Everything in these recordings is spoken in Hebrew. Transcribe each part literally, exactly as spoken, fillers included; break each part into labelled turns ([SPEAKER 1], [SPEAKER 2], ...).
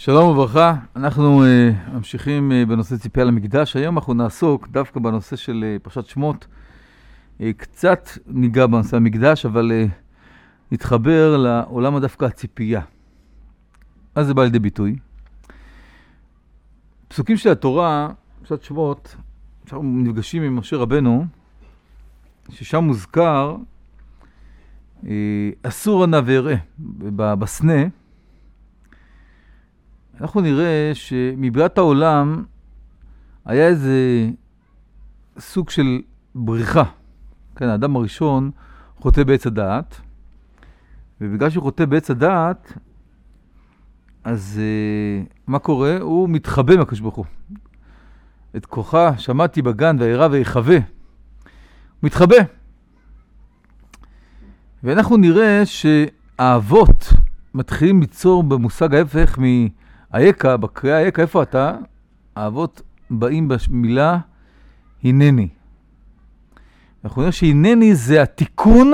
[SPEAKER 1] שלום וברכה, אנחנו uh, ממשיכים uh, בנושא ציפייה למקדש. היום אנחנו נעסוק דווקא בנושא של uh, פרשת שמות. Uh, קצת ניגע בנושא המקדש, אבל uh, נתחבר לעולם דווקא הציפייה. מה זה בא לידי ביטוי? פסוקים של התורה, פרשת שמות, אנחנו נפגשים עם משה רבנו, ששם מוזכר uh, אסור הנא ואראה בסנה. אנחנו נראה שמבריאת העולם היה איזה סוג של בריחה. כן, האדם הראשון חוטא בעץ הדעת, ובגלל שהוא חוטא בעץ הדעת, אז uh, מה קורה? הוא מתחבא מהקדוש ברוך הוא. את כוחה שמעתי בגן והירא ויחווה. הוא מתחבא. ואנחנו נראה שהאבות מתחילים ליצור במושג ההפך מ... היקה, בקריאה היקה, איפה אתה? האבות באים במילה הנני. אנחנו נראה שהנני זה התיקון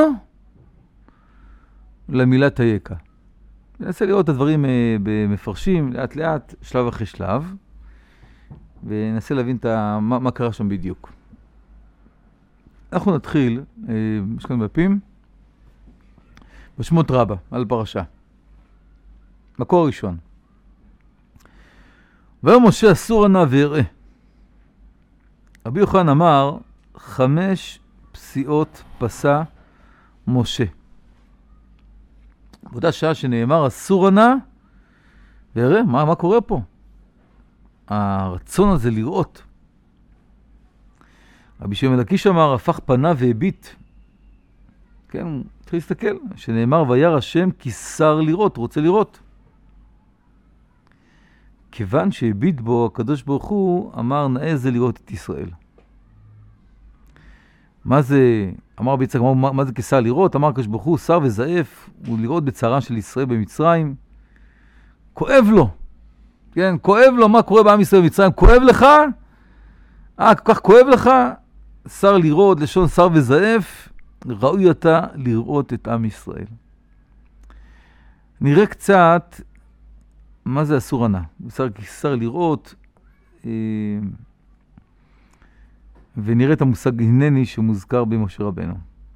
[SPEAKER 1] למילת היקה. ננסה לראות את הדברים במפרשים, לאט לאט, שלב אחרי שלב, וננסה להבין את ה... מה, מה קרה שם בדיוק. אנחנו נתחיל, יש כאן בפים, בשמות רבה, על פרשה. מקור ראשון. ויאמר משה אסור הנא ואראה. רבי יוחנן אמר, חמש פסיעות פסע משה. באותה שעה שנאמר אסור הנא ואראה, מה, מה קורה פה? הרצון הזה לראות. רבי שמעון לקיש אמר, הפך פניו והביט. כן, הוא התחיל להסתכל, שנאמר וירא השם כי שר לראות, רוצה לראות. כיוון שהביט בו הקדוש ברוך הוא, אמר נאה זה לראות את ישראל. מה זה, אמר ביצחק, מה, מה זה כשר לראות? אמר הקדוש ברוך הוא, שר וזעף, הוא לראות בצערם של ישראל במצרים. כואב לו. כן, כואב לו מה קורה בעם ישראל במצרים. כואב לך? אה, כל כך כואב לך? שר לראות, לשון שר וזעף, ראוי אתה לראות את עם ישראל. נראה קצת מה זה אסור הנא? בסדר כשר לראות, אה, ונראה את המושג הנני שמוזכר במשה רבנו.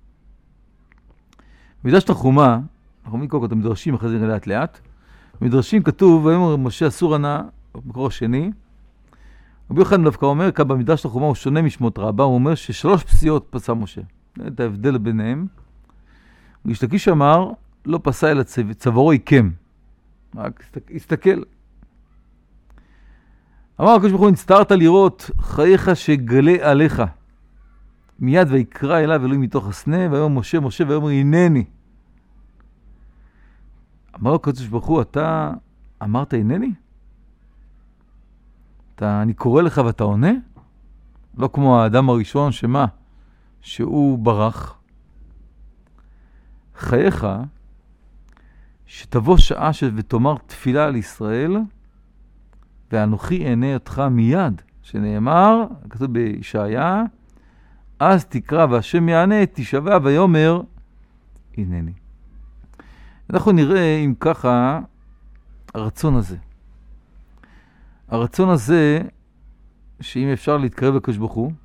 [SPEAKER 1] במדרש תנחומא, אנחנו מכיר את המדרשים, אחרי זה נראה לאט לאט. במדרשים כתוב, ויאמר משה אסור הנא, במקור השני. רבי יוחנן דווקא אומר, כאן במדרש תנחומא הוא שונה משמות רבה, הוא אומר ששלוש פסיעות פסע משה. את ההבדל ביניהם. ריש לקיש אמר, לא פסע אלא צווארו עיקם. רק הסתכל. אמר הקדוש ברוך הוא, נצטערת לראות חייך שגלה עליך. מיד ויקרא אליו אלוהים מתוך הסנה, ויאמר משה משה ויאמר הנני. אמר הקדוש ברוך הוא, אתה אמרת הנני? אתה, אני קורא לך ואתה עונה? לא כמו האדם הראשון שמה? שהוא ברח. חייך שתבוא שעה ותאמר תפילה על ישראל, ואנוכי אענה אותך מיד, שנאמר, כתוב בישעיה, אז תקרא והשם יענה, תשבע ויאמר, הנני. אנחנו נראה אם ככה, הרצון הזה. הרצון הזה, שאם אפשר להתקרב לקדוש ברוך הוא,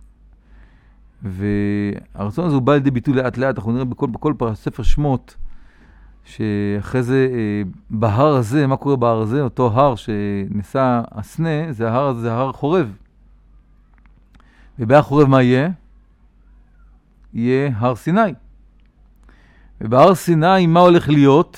[SPEAKER 1] והרצון הזה הוא בא לידי ביטוי לאט לאט, אנחנו נראה בכל, בכל ספר שמות, שאחרי זה, בהר הזה, מה קורה בהר הזה? אותו הר שנסע הסנה, זה ההר הזה, זה הר חורב. ובהר חורב מה יהיה? יהיה הר סיני. ובהר סיני מה הולך להיות?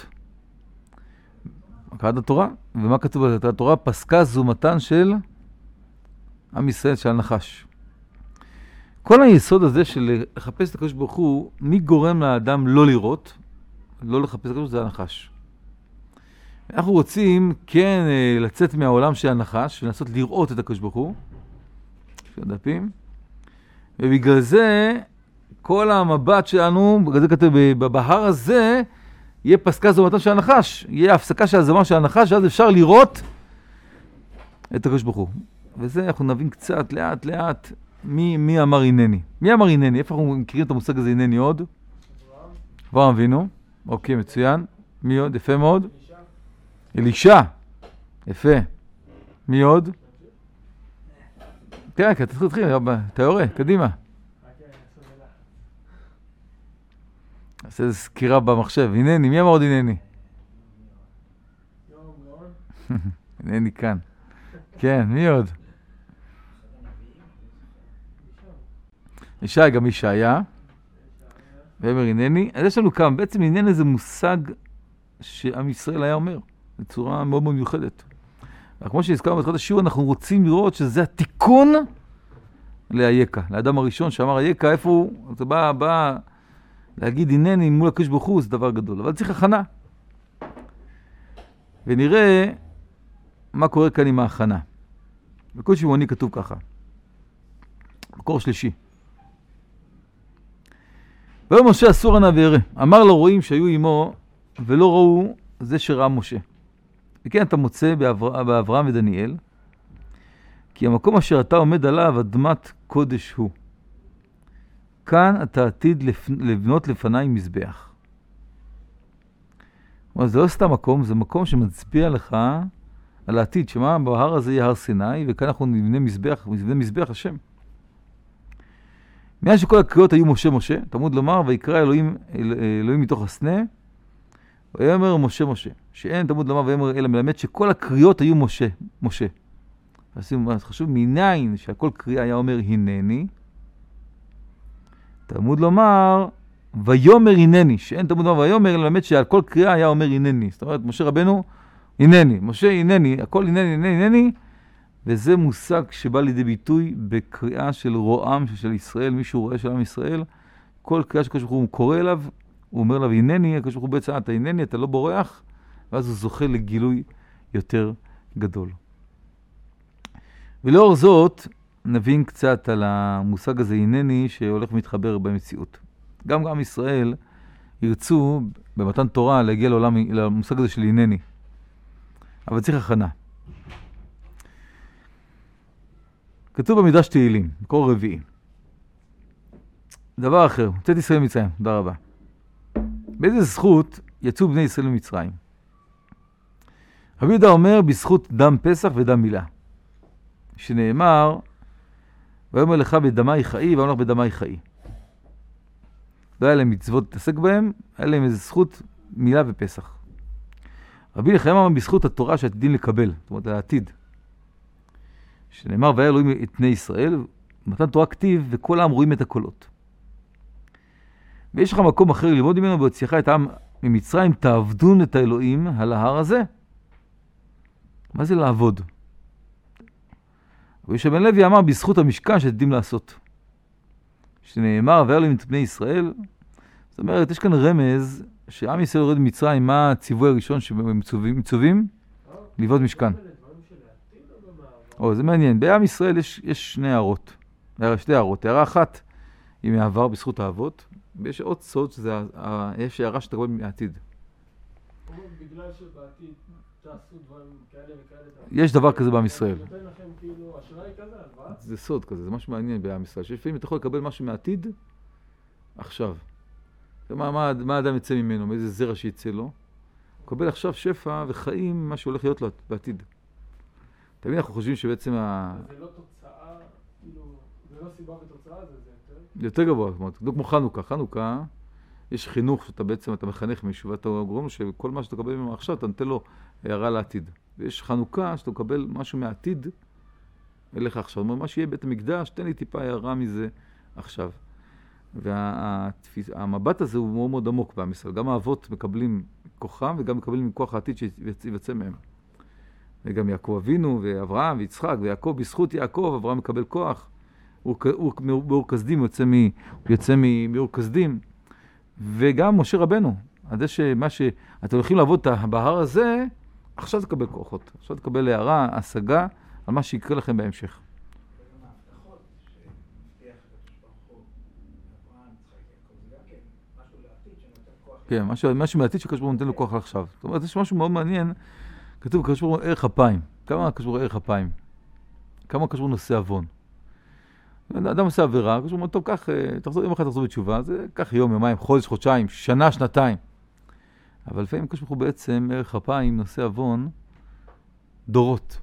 [SPEAKER 1] הקראת התורה. ומה כתוב בזה? התורה פסקה זומתן של עם ישראל, של הנחש. כל היסוד הזה של לחפש את הקדוש ברוך הוא, מי גורם לאדם לא לראות? לא לחפש את הקדוש, זה הנחש. אנחנו רוצים כן לצאת מהעולם של הנחש, ולנסות לראות את הקדוש ברוך הוא, של הדפים, ובגלל זה, כל המבט שלנו, בגלל זה כתוב, בהר הזה, יהיה פסקה זומתן של הנחש, יהיה הפסקה של הזמן של הנחש, ואז אפשר לראות את הקדוש ברוך הוא. וזה אנחנו נבין קצת, לאט לאט, מי, מי אמר הנני. מי אמר הנני? איפה אנחנו מכירים את המושג הזה הנני עוד? אברהם אבינו. אוקיי, מצוין. מי עוד? יפה מאוד. אלישע. יפה. מי עוד? כן, כן, תתחיל, תתחיל, אתה יורה, קדימה. עושה איזו סקירה במחשב. הנני, מי אמר עוד הנני? הנני כאן. כן, מי עוד? ישי, גם ישעיה. ואמר הנני. אז יש לנו כמה, בעצם הנני זה מושג שעם ישראל היה אומר, בצורה מאוד מאוד מיוחדת. כמו שהזכרנו בתחילת השיעור, אנחנו רוצים לראות שזה התיקון לאייקה, לאדם הראשון שאמר אייקה, איפה הוא? זה בא, בא להגיד הנני מול הקדוש ברוך הוא, זה דבר גדול, אבל צריך הכנה. ונראה מה קורה כאן עם ההכנה. בקוד שמעוני כתוב ככה, מקור שלישי. ויאמר משה אסור נא וירא, אמר לו רואים שהיו עמו ולא ראו זה שראה משה. וכן אתה מוצא באבר... באברהם ודניאל, כי המקום אשר אתה עומד עליו אדמת קודש הוא. כאן אתה עתיד לפ... לבנות לפניי מזבח. אבל זה לא סתם מקום, זה מקום שמצביע לך על העתיד, שמה בהר הזה יהיה הר סיני, וכאן אנחנו נבנה מזבח, נבנה מזבח השם. מאז שכל הקריאות היו משה משה, תלמוד לומר, ויקרא אלוהים, אל... אלוהים מתוך הסנה, ויאמר משה משה, שאין תלמוד לומר ויאמר אלא מלמד שכל הקריאות היו משה משה. אז חשוב מניין שהכל קריאה היה אומר הנני, תלמוד לומר ויאמר הנני, שאין תלמוד לומר ויאמר אלא מלמד שעל כל קריאה היה אומר הנני. זאת אומרת משה רבנו הנני, משה הנני, הכל הנני הנני הנני, וזה מושג שבא לידי ביטוי בקריאה של רועם של ישראל, מישהו רואה של עם ישראל, כל קריאה שקשור הוא קורא אליו, הוא אומר לה, הנני, הקדוש ברוך הוא בעצם, אתה הנני, אתה לא בורח, ואז הוא זוכה לגילוי יותר גדול. ולאור זאת, נבין קצת על המושג הזה, הנני, שהולך ומתחבר במציאות. גם גם ישראל ירצו במתן תורה להגיע לעולם, למושג הזה של הנני. אבל צריך הכנה. כתוב במדרש תהילים, מקור רביעי. דבר אחר, הוצאת ישראל ממצרים, תודה רבה. באיזה זכות יצאו בני ישראל ממצרים? רבי יהודה אומר בזכות דם פסח ודם מילה. שנאמר, ויאמר לך בדמי חיי, ויאמר לך בדמי חיי. לא היה להם מצוות להתעסק בהם, היה להם איזו זכות מילה ופסח. רבי לחיים אמר בזכות התורה שעתידים לקבל, זאת אומרת, העתיד. שנאמר, והיה אלוהים את בני ישראל, מתן תורה כתיב, וכל העם רואים את הקולות. ויש לך מקום אחר ללמוד ממנו בהוציאך את העם ממצרים, תעבדון את האלוהים על ההר הזה. מה זה לעבוד? וישע בן לוי אמר בזכות המשכן שעתידים לעשות. שנאמר, והיה אלוהים את בני ישראל, זאת אומרת, יש כאן רמז שעם ישראל יורד ממצרים, מה הציווי הראשון שמצווים? מצווים? לבנות משכן. או, זה מעניין. בעם ישראל יש, יש שני הערות. שתי הערות. הערה אחת היא מעבר בזכות האבות, ויש עוד סוד שזה, יש הערה שתקבל מהעתיד.
[SPEAKER 2] בגלל שבעתיד תעשו דברים כאלה וכאלה. יש
[SPEAKER 1] דבר כזה בעם ישראל.
[SPEAKER 2] נותן לכם כאילו אשראי כזה, הלוואה?
[SPEAKER 1] זה סוד כזה, זה משהו מעניין בעם ישראל. שלפעמים אתה יכול לקבל משהו מהעתיד, עכשיו. מה, מה, מה האדם יצא ממנו, מאיזה זרע שיצא לו? הוא קבל עכשיו שפע וחיים, מה שהולך להיות לו בעתיד. תמיד אנחנו חושבים שבעצם ה...
[SPEAKER 2] זה לא תוצאה, כאילו, זה לא סיבה ותוצאה, זה יותר?
[SPEAKER 1] יותר גבוה, כמו חנוכה. חנוכה, יש חינוך שאתה בעצם, אתה מחנך מישהו, ואתה גורם לו שכל מה שאתה קבל ממנו עכשיו, אתה נותן לו הערה לעתיד. ויש חנוכה שאתה מקבל משהו מהעתיד, אליך עכשיו. זאת אומרת, מה שיהיה בית המקדש, תן לי טיפה הערה מזה עכשיו. והמבט הזה הוא מאוד מאוד עמוק בעם ישראל. גם האבות מקבלים כוחם, וגם מקבלים מכוח העתיד שיצא מהם. וגם יעקב אבינו, ואברהם, ויצחק, ויעקב, בזכות יעקב, אברהם מקבל כוח. מאור כסדים, הוא יוצא, מ, הוא יוצא מאור כסדים. וגם משה רבנו, עד שמה שאתם הולכים לעבוד בהר הזה, עכשיו תקבל כוחות. עכשיו תקבל הערה, השגה, על מה שיקרה לכם בהמשך. כן, משהו, משהו מהעתיד שקדוש ברוך הוא נותן לו כוח עכשיו. זאת אומרת, יש משהו מאוד מעניין, כתוב קדוש ברוך הוא ערך אפיים. כמה קדוש ברוך הוא ערך אפיים? כמה קדוש ברוך הוא נושא עוון? אדם עושה עבירה, קדוש ברוך הוא טוב, כך, תחזור, יום אחד תחזור בתשובה, זה כך יום, יומיים, חודש, חודשיים, שנה, שנתיים. אבל לפעמים קדוש ברוך הוא בעצם ערך אפיים, נושא עוון, דורות.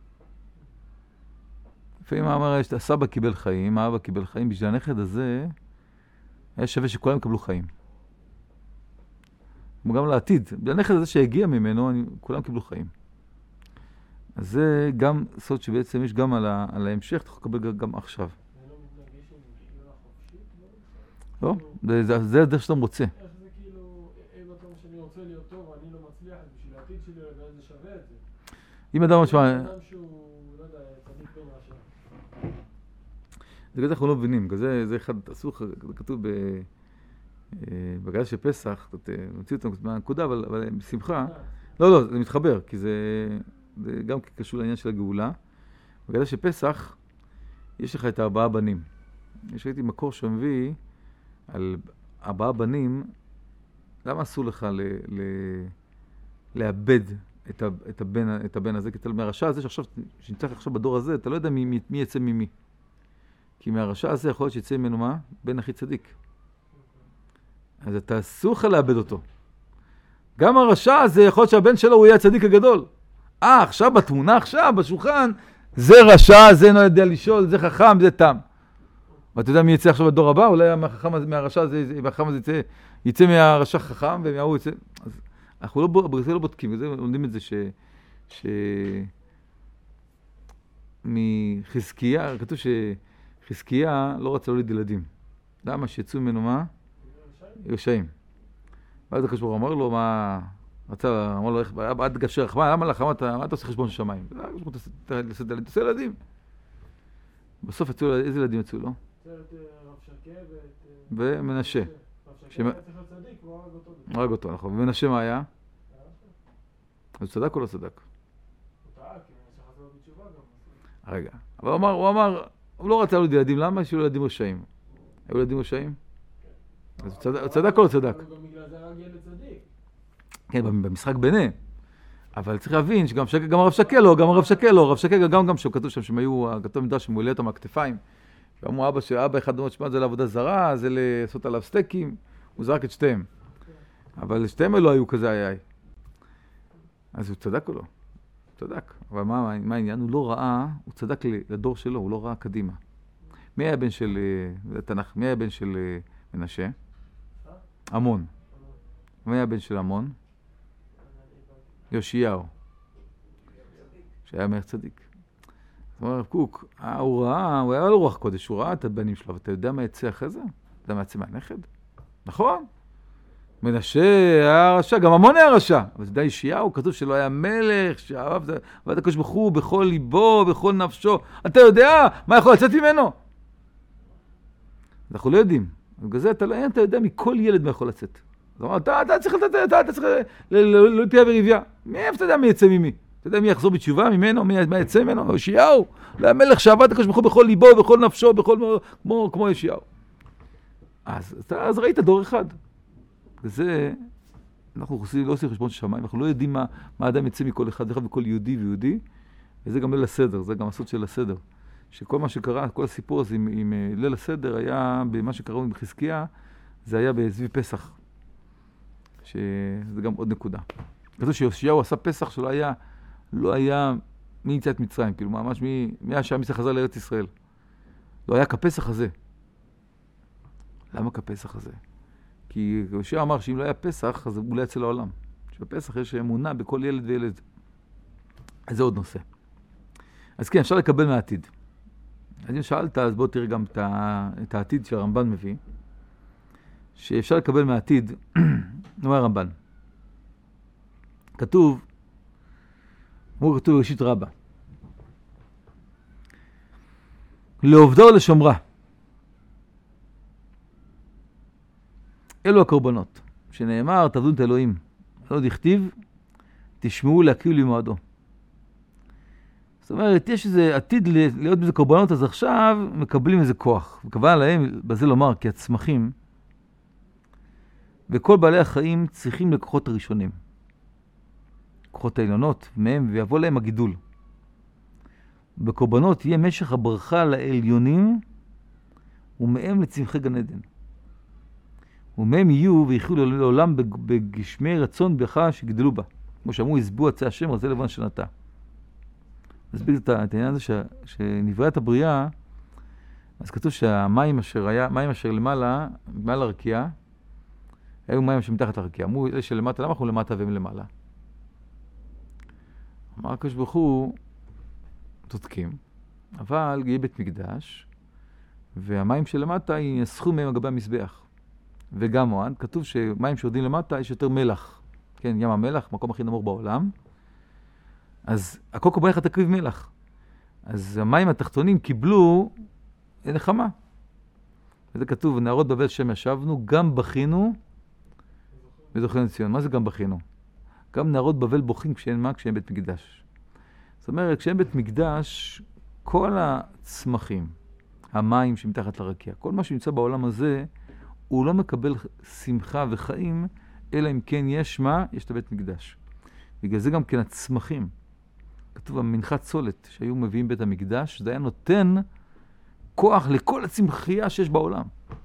[SPEAKER 1] לפעמים אמר, הסבא קיבל חיים, האבא קיבל חיים, בשביל הנכד הזה היה שווה שכולם יקבלו חיים. גם לעתיד, הנכד הזה שהגיע ממנו, אני, כולם קיבלו חיים. אז זה גם סוד שבעצם יש גם על, ה, על ההמשך, אתה יכול לקבל גם עכשיו.
[SPEAKER 2] זה לא מתנגש עם בחירה חופשית?
[SPEAKER 1] לא, זה, זה, זה הדרך שאתה רוצה.
[SPEAKER 2] איך זה כאילו, אם אתה אומר שאני רוצה להיות טוב, אני לא מצליח, אז בשביל העתיד שלי, ואז זה שווה את זה.
[SPEAKER 1] אם אדם משמע...
[SPEAKER 2] אדם שהוא, לא יודע, צדיק בן רשע.
[SPEAKER 1] זה כזה אנחנו לא מבינים, זה, זה אחד, אסור, זה כתוב ב... בגלל של פסח, נוציא אותם מהנקודה, אבל, אבל בשמחה, לא, לא, זה מתחבר, כי זה, זה גם קשור לעניין של הגאולה. בגלל של פסח, יש לך את ארבעה בנים. יש ראיתי מקור שמביא על ארבעה בנים, למה אסור לך ל, ל, לאבד את, ה, את, הבן, את הבן הזה? כי אתה מהרשע הזה שעכשיו, שנצטרך עכשיו בדור הזה, אתה לא יודע מי, מי, מי יצא ממי. כי מהרשע הזה יכול להיות שיצא ממנו מה? בן הכי צדיק. אז אתה אסור לך לאבד אותו. גם הרשע הזה יכול להיות שהבן שלו הוא יהיה הצדיק הגדול. אה, עכשיו בתמונה, עכשיו, בשולחן, זה רשע, זה לא יודע לשאול, זה חכם, זה תם. ואתה יודע מי יצא עכשיו בדור הבא? אולי מהרשע הזה, מהחכם הזה יצא, יצא מהרשע חכם, ומההוא יצא... אז אנחנו לא, בגלל זה לא בודקים, בגלל זה לומדים את זה ש... ש... מחזקיה, כתוב שחזקיה לא רצה להוליד ילדים. למה? שיצאו ממנו מה? רשעים. ואז הקדוש ברוך הוא אמר לו, מה... רצה, אמר לו, אל תגשר רחמן, למה לך? מה אתה עושה חשבון של שמיים? תעשה ילדים. בסוף יצאו, איזה ילדים יצאו לו?
[SPEAKER 2] רב שקה
[SPEAKER 1] ומנשה.
[SPEAKER 2] רב שקה היה צריך להיות צדיק, הוא הרג אותו.
[SPEAKER 1] הרג אותו, נכון. ומנשה מה היה? אז הוא צדק או לא צדק?
[SPEAKER 2] הוא טעה, כי מנשה חזר בתשובה גם.
[SPEAKER 1] רגע. אבל הוא אמר, הוא אמר, הוא לא רצה להוליד ילדים, למה? שהיו ילדים רשעים. היו ילדים רשעים? אז הוא צדק או לא צדק?
[SPEAKER 2] הוא גם בגלל זה הרג ילד צדיק.
[SPEAKER 1] כן, במשחק ביניהם. אבל צריך להבין שגם גם הרב שקה לא, גם הרב שקה לא, הרב שקה גם גם שכתוב שם שהם היו, כתוב מדרש שמועלה אותם מהכתפיים. ואמרו אבא שאבא אחד אומר, שמע, זה לעבודה זרה, זה לעשות עליו סטייקים, הוא זרק את שתיהם. אבל שתיהם לא היו כזה איי איי. אז הוא צדק או לא? הוא צדק. אבל מה, מה העניין? הוא לא ראה, הוא צדק לדור שלו, הוא לא ראה קדימה. מי היה בן של, תנ"ך, מי היה בן של מנשה? עמון. מי היה בן של עמון? יאשיהו. שהיה מלך צדיק. זאת אומרת, הרב קוק, הוא ראה, הוא היה לו רוח קודש, הוא ראה את הבנים שלו, ואתה יודע מה יצא אחרי זה? אתה יודע מה יצא מהנכד? נכון. מנשה היה רשע, גם עמון היה רשע. אבל אתה יודע, יאשיהו, כתוב שלא היה מלך, שאהב, ואתה הקדוש ברוך הוא בכל ליבו, בכל נפשו. אתה יודע מה יכול לצאת ממנו? אנחנו לא יודעים. בגלל זה אתה לא יודע מכל ילד מה יכול לצאת. זאת אומרת, אתה צריך לתת, אתה צריך ללפיה וריביה. מאיפה אתה יודע מי יצא ממי? אתה יודע מי יחזור בתשובה ממנו, מי יצא ממנו? יאשיהו, המלך שעבד הקדוש ברוך הוא בכל ליבו, בכל נפשו, בכל, כמו, כמו יאשיהו. אז, אז ראית דור אחד. וזה, אנחנו לא עושים חשבון של שמיים, אנחנו לא יודעים מה, מה האדם יצא מכל אחד, אחד וכל יהודי ויהודי, וזה גם ליל הסדר, זה גם הסוד של הסדר. שכל מה שקרה, כל הסיפור הזה עם, עם ליל הסדר היה, במה שקראו עם חזקיה, זה היה בסביב פסח. שזה גם עוד נקודה. כתוב שיאשיהו עשה פסח שלא היה, לא היה מיציאת מצרים, כאילו ממש מהשעה מצרים חזר לארץ ישראל. לא היה כפסח הזה. למה כפסח הזה? כי יאשיהו אמר שאם לא היה פסח, אז הוא לא יצא לעולם. שבפסח יש אמונה בכל ילד וילד. אז זה עוד נושא. אז כן, אפשר לקבל מהעתיד. אז אם שאלת, אז בוא תראה גם את העתיד שהרמב"ן מביא. שאפשר לקבל מהעתיד, נאמר הרמב"ן. כתוב, הוא כתוב בראשית רבה. לעובדה או לשומרה. אלו הקורבנות, שנאמר, תעבדו את אלוהים. לא דכתיב, תשמעו להקריב למועדו. זאת אומרת, יש איזה עתיד להיות בזה קורבנות, אז עכשיו מקבלים איזה כוח. וכוונה להם בזה לומר, כי הצמחים וכל בעלי החיים צריכים לקוחות הראשונים. לקוחות העליונות, מהם, ויבוא להם הגידול. בקורבנות יהיה משך הברכה לעליונים, ומהם לצמחי גן עדן. ומהם יהיו ויחיו לעולם בגשמי רצון ברכה שגדלו בה. כמו שאמרו, יסבו עצי השם, רזה לבן שנתה. נסביר את העניין הזה, שנבראת הבריאה, אז כתוב שהמים אשר היה, מים אשר למעלה, מעל הרקיעה, היו מים שמתחת הרקיעה. אמרו, אלה שלמטה, למה אנחנו למטה והם למעלה? אמר הקדוש ברוך הוא, צודקים, אבל יהיה בית מקדש, והמים שלמטה ינסחו מהם על גבי המזבח. וגם עוד, כתוב שמים שיורדים למטה יש יותר מלח. כן, ים המלח, מקום הכי נמוך בעולם. אז הכל קובל לך תקריב מלח. אז המים התחתונים קיבלו נחמה. וזה כתוב, נערות בבל שם ישבנו, גם בכינו וזוכרנו ציון. מה זה גם בכינו? גם נערות בבל בוכים כשאין מה? כשאין בית מקדש. זאת אומרת, כשאין בית מקדש, כל הצמחים, המים שמתחת לרקיע, כל מה שנמצא בעולם הזה, הוא לא מקבל שמחה וחיים, אלא אם כן יש מה? יש את הבית מקדש. בגלל זה גם כן הצמחים. כתוב המנחת צולת שהיו מביאים בית המקדש, זה היה נותן כוח לכל הצמחייה שיש בעולם.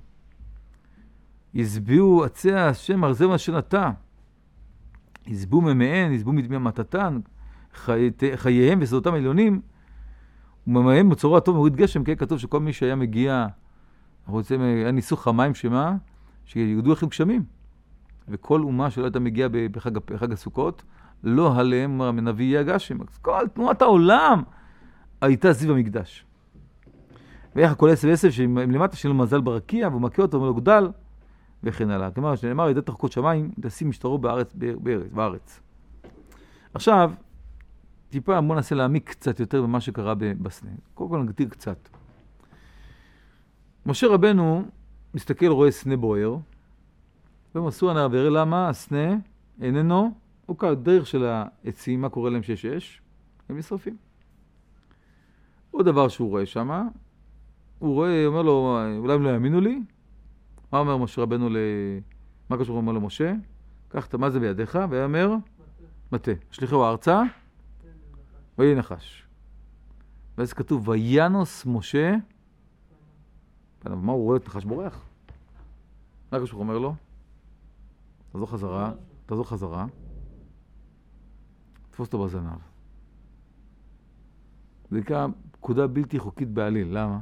[SPEAKER 1] יזביעו עצי השם ארזם אשר נטע. יזבו ממאן, יזבו מדמי המטתן, חי... חייהם ושדותם עליונים, וממאן מצורו הטוב מוריד גשם, כן, כתוב שכל מי שהיה מגיע, אנחנו רוצים, היה ניסוך המים שמה, שירדו לכם גשמים. וכל אומה שלא הייתה מגיעה בחג, בחג הסוכות, לא עליהם מנביא יהיה הגשם. כל תנועת העולם הייתה סביב המקדש. ואיך כל עשב עשב שלמטה שלו מזל ברקיע, והוא מכה אותו ולא גדל, וכן הלאה. כלומר, שנאמר, ידע תחקות שמיים, תשים משטרו בארץ, בארץ, בארץ. עכשיו, טיפה, בוא ננסה להעמיק קצת יותר במה שקרה בסנה. קודם כל נגדיר קצת. משה רבנו מסתכל, רואה סנה בוער, ומסור הנער ויראה למה הסנה איננו, הוא קרא דרך של העצים, מה קורה להם שיש אש, הם נשרפים. עוד דבר שהוא רואה שמה, הוא רואה, אומר לו, אולי הם לא יאמינו לי, מה אומר משה רבנו ל... מה קשור אומר למשה? קח את מה זה בידיך, והיה אומר, מטה. שליחו הארצה, ויהי נחש. ואז כתוב, וינוס משה, מה הוא רואה את נחש בורח? מה קשור אומר לו? תחזור חזרה, תחזור חזרה, תפוס אותו בזנב. זה נקרא פקודה בלתי חוקית בעליל, למה?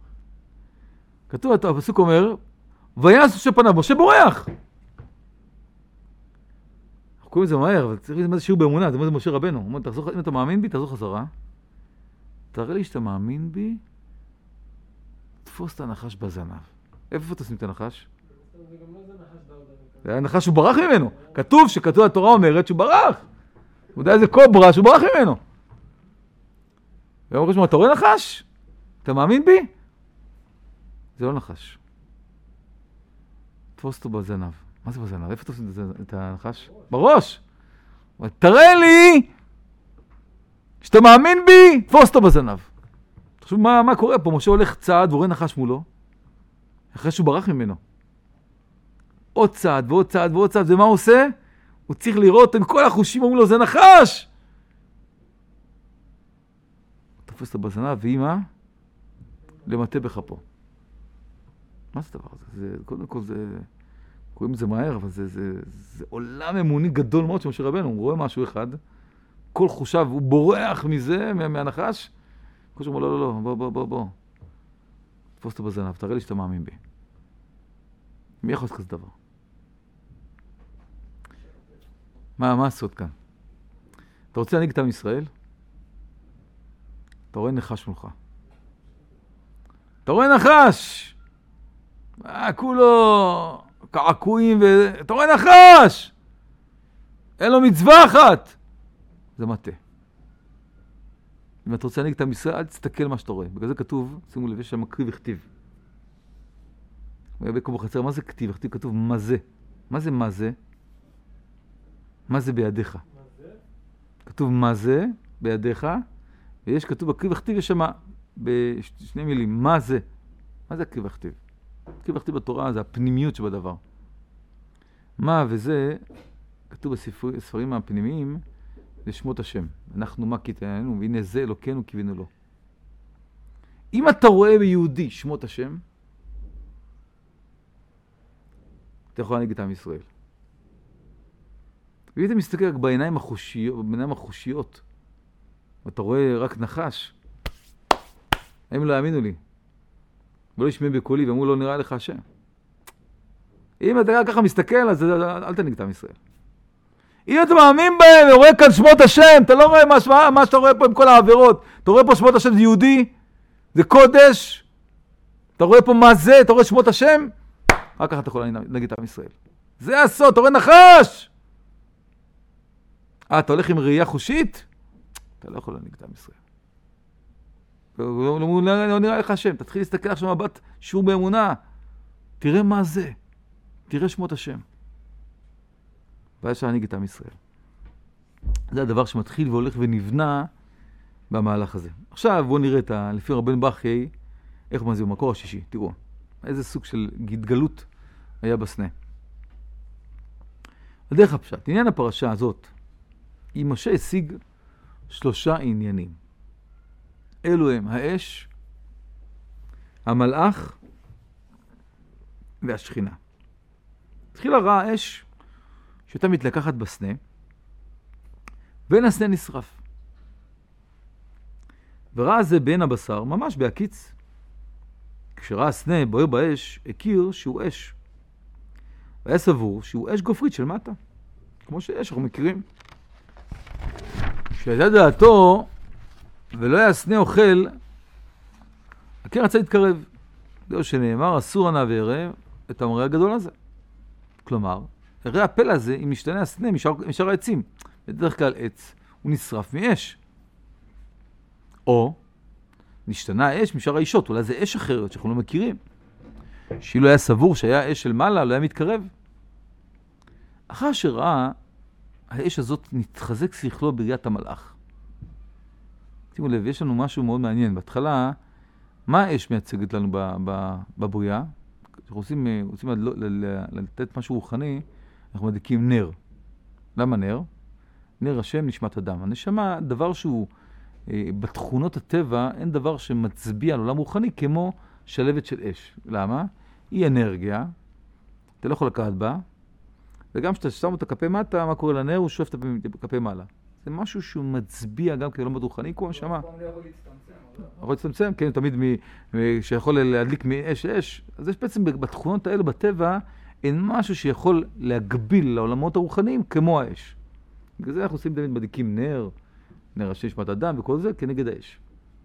[SPEAKER 1] כתוב, הפסוק אומר, וינוס משה פניו, משה בורח! אנחנו קוראים לזה מהר, אבל צריך לזה שיעור באמונה, זה מה זה משה רבנו. הוא אומר, תחזור, אם אתה מאמין בי, תחזור חזרה. תראה לי שאתה מאמין בי, תפוס את הנחש בזנב. איפה תשים את הנחש?
[SPEAKER 2] זה גם לא זה נחש דאודה.
[SPEAKER 1] זה היה נחש שהוא ברח ממנו. כתוב שכתוב, התורה אומרת שהוא ברח. הוא יודע איזה קוברה שהוא ברח ממנו. ואומרים לו, אתה רואה נחש? אתה מאמין בי? זה לא נחש. תפוס אותו בזנב. מה זה בזנב? איפה תפוס את הנחש? בראש. תראה לי שאתה מאמין בי, תפוס אותו בזנב. תחשוב מה, מה קורה פה? משה הולך צעד ורואה נחש מולו, אחרי שהוא ברח ממנו. עוד צעד ועוד צעד ועוד צעד, ומה הוא עושה? הוא צריך לראות עם כל החושים, אומרים לו, זה נחש! תפוס אותו בזנב, והיא מה? למטה בכפו. מה זה דבר הזה? זה, קודם כל זה, קוראים את זה מהר, אבל זה, זה, זה עולם אמוני גדול מאוד של משה רבנו. הוא רואה משהו אחד, כל חושיו, הוא בורח מזה, מה, מהנחש. כל שאומר, לא, לא, לא, בוא, בוא, בוא, בוא. תפוס אותו בזנב, תראה לי שאתה מאמין בי. מי יכול לעשות כזה דבר? מה, מה הסוד כאן? אתה רוצה להנהיג את עם ישראל? אתה רואה נחש מולך. אתה רואה נחש! אה, כולו קעקועים ו... אתה רואה נחש! אין לו מצווה אחת! זה מטה. אם אתה רוצה להנהיג את עם ישראל, אל תסתכל מה שאתה רואה. בגלל זה כתוב, שימו לב, יש שם מקריב וכתיב. בקום בחצר, מה זה כתיב? כתיב כתוב מה זה. מה זה מה זה? מה זה בידיך?
[SPEAKER 2] מה זה?
[SPEAKER 1] כתוב מה זה בידיך, ויש כתוב בקריב וכתיב, יש שם בשני מילים, מה זה? מה זה הקריב וכתיב? הקריב וכתיב בתורה זה הפנימיות שבדבר. מה וזה, כתוב בספרים הפנימיים, זה שמות השם. אנחנו מה כיתנו, והנה זה אלוקינו קיווינו לו. אם אתה רואה ביהודי שמות השם, אתה יכול להנהיג את עם ישראל. ואם אתה מסתכל רק בעיניים החושיות, בעיניים החושיות, ואתה רואה רק נחש, הם לא יאמינו לי. ולא ישמע בקולי, ואמרו לא נראה לך השם. אם אתה ככה מסתכל, אז אל תנהיג את עם ישראל. אם אתה מאמין בהם ורואה כאן שמות השם, אתה לא רואה מה, מה שאתה רואה פה עם כל העבירות. אתה רואה פה שמות השם זה יהודי, זה קודש. אתה רואה פה מה זה, אתה רואה שמות השם, רק ככה אתה יכול להנהיג את עם ישראל. זה הסוד, אתה רואה נחש. אה, אתה הולך עם ראייה חושית? אתה לא יכול להנהיג את עם ישראל. לא נראה לך השם, תתחיל להסתכל עכשיו מבט שיעור באמונה. תראה מה זה. תראה שמות השם. ואז להנהיג את עם ישראל. זה הדבר שמתחיל והולך ונבנה במהלך הזה. עכשיו בואו נראה את ה... לפי רבנו בחיי, איך מה זה במקור השישי. תראו, איזה סוג של התגלות היה בסנה. הדרך הפשט, עניין הפרשה הזאת, אם משה השיג שלושה עניינים. אלו הם האש, המלאך והשכינה. התחילה ראה האש שהייתה מתלקחת בסנה, ואין הסנה נשרף. וראה זה בין הבשר, ממש בהקיץ. כשראה הסנה בוער באש, הכיר שהוא אש. והיה סבור שהוא אש גופרית של מטה. כמו שאש, אנחנו מכירים. כשהייתה דעתו, ולא היה הסנה אוכל, הכיר רצה להתקרב. זהו שנאמר, אסור הנא וירא את המראה הגדול הזה. כלומר, הרי הפלא הזה, אם משתנה הסנה משאר העצים, בדרך כלל עץ, הוא נשרף מאש. או, נשתנה האש משאר האישות, אולי זה אש אחרת שאנחנו לא מכירים. שאילו היה סבור שהיה אש של מעלה, לא היה מתקרב. אחר שראה, האש הזאת נתחזק שכלו בראיית המלאך. שימו לב, יש לנו משהו מאוד מעניין. בהתחלה, מה האש מייצגת לנו בבריאה? אנחנו רוצים, רוצים לתת משהו רוחני, אנחנו מדליקים נר. למה נר? נר השם נשמת אדם. הנשמה, דבר שהוא, בתכונות הטבע, אין דבר שמצביע על עולם רוחני כמו שלבת של אש. למה? היא אנרגיה, אתה לא יכול לקחת בה, וגם כשאתה שם אותה כלפי מטה, מה קורה לנר? הוא שואף את כלפי מעלה. זה משהו שהוא מצביע גם כעולם רוחני, כמו נשמה.
[SPEAKER 2] הוא יכול להצטמצם.
[SPEAKER 1] יכול להצטמצם, כן, תמיד שיכול להדליק מאש לאש. אז יש בעצם בתכונות האלה בטבע, אין משהו שיכול להגביל לעולמות הרוחניים כמו האש. בגלל זה אנחנו עושים תמיד מדליקים נר, נר השם נשמת אדם וכל זה כנגד האש.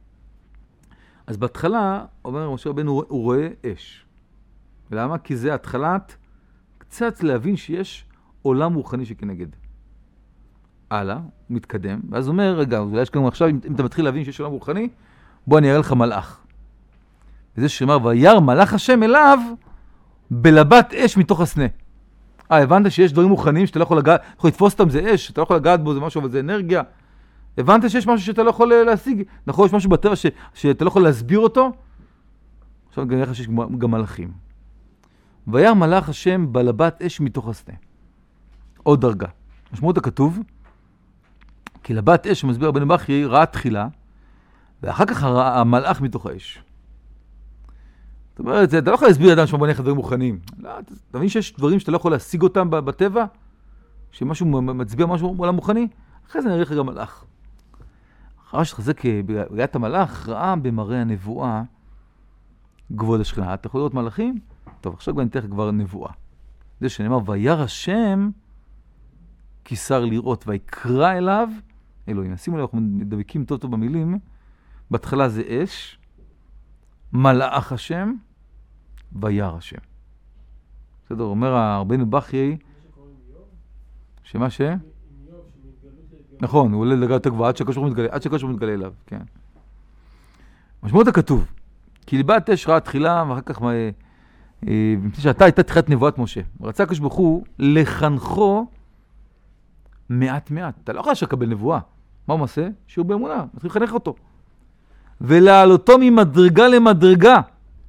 [SPEAKER 1] אז בהתחלה, אומר משה רבנו, הוא רואה אש. ולמה? כי זה התחלת קצת להבין שיש עולם רוחני שכנגד. הלאה, הוא מתקדם, ואז הוא אומר, רגע, אולי יש כאן עכשיו, אם, אם אתה מתחיל להבין שיש עולם רוחני, בוא אני אראה לך מלאך. וזה שאמר, וירא מלאך השם אליו, בלבת אש מתוך הסנה. אה, הבנת שיש דברים רוחניים שאתה לא יכול לגעת, אתה יכול לתפוס אותם, זה אש, אתה לא יכול לגעת בו, זה משהו, אבל זה אנרגיה. הבנת שיש משהו שאתה לא יכול להשיג, נכון, יש משהו בטבע ש, שאתה לא יכול להסביר אותו? עכשיו אני אראה לך שיש גם מלאכים. וירא מלאך השם בלבת אש מתוך הסנה. עוד דרגה. משמעות הכתוב, כי לבת אש שמסביר רבנו בחיי ראה תחילה, ואחר כך ראה המלאך מתוך האש. זאת אומרת, אתה לא יכול להסביר אדם שמבוא נלך דברים מוכנים. לא, אתה, אתה מבין שיש דברים שאתה לא יכול להשיג אותם בטבע? שמשהו מצביע משהו בעולם מוכני? אחרי זה נראה לך גם מלאך. אחרי שתחזק בראיית המלאך, ראה במראה הנבואה כבוד השכינה. אתה יכול לראות מלאכים? טוב, עכשיו כבר ניתן לך כבר נבואה. זה שנאמר, וירא השם כיסר לראות, ויקרא אליו אלוהים. שימו לב, אנחנו מדבקים טוב טוב במילים. בהתחלה זה אש, מלאך השם, וירא השם. בסדר, אומר רבנו בחיי, שמה ש? נכון, הוא עולה לדרגה יותר גבוהה, עד שהקדוש ברוך הוא מתגלה, עד שהקדוש ברוך הוא מתגלה אליו, כן. משמעות הכתוב, כי ליבת אש ראה תחילה, ואחר כך, מפני שאתה הייתה תחילת נבואת משה. רצה הקדוש ברוך הוא לחנכו מעט מעט. אתה לא יכול לקבל נבואה. מה הוא עושה? שהוא באמונה, מתחיל לחנך אותו. ולהעלותו ממדרגה למדרגה.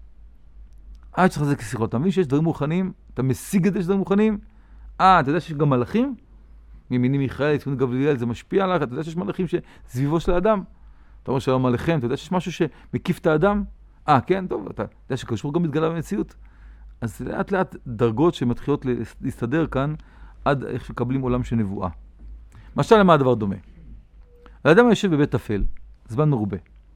[SPEAKER 1] עד שתחזק שיחות. אתה מבין שיש דברים מוכנים? אתה משיג את זה שיש דברים מוכנים? אה, אתה יודע שיש גם מלאכים? מימיני מיכאל, צפון גבליאל, זה משפיע עליך. אתה יודע שיש מלאכים שסביבו של האדם? אתה אומר שלום עליכם, אתה יודע שיש משהו שמקיף את האדם? אה, כן, טוב, אתה יודע שקדוש ברוך הוא גם מתגלה במציאות. אז לאט לאט דרגות שמתחילות להסתדר כאן, עד איך שקבלים עולם של נבואה. משל למה הדבר דומה? האדם יושב בבית אפל, זמן מרובה.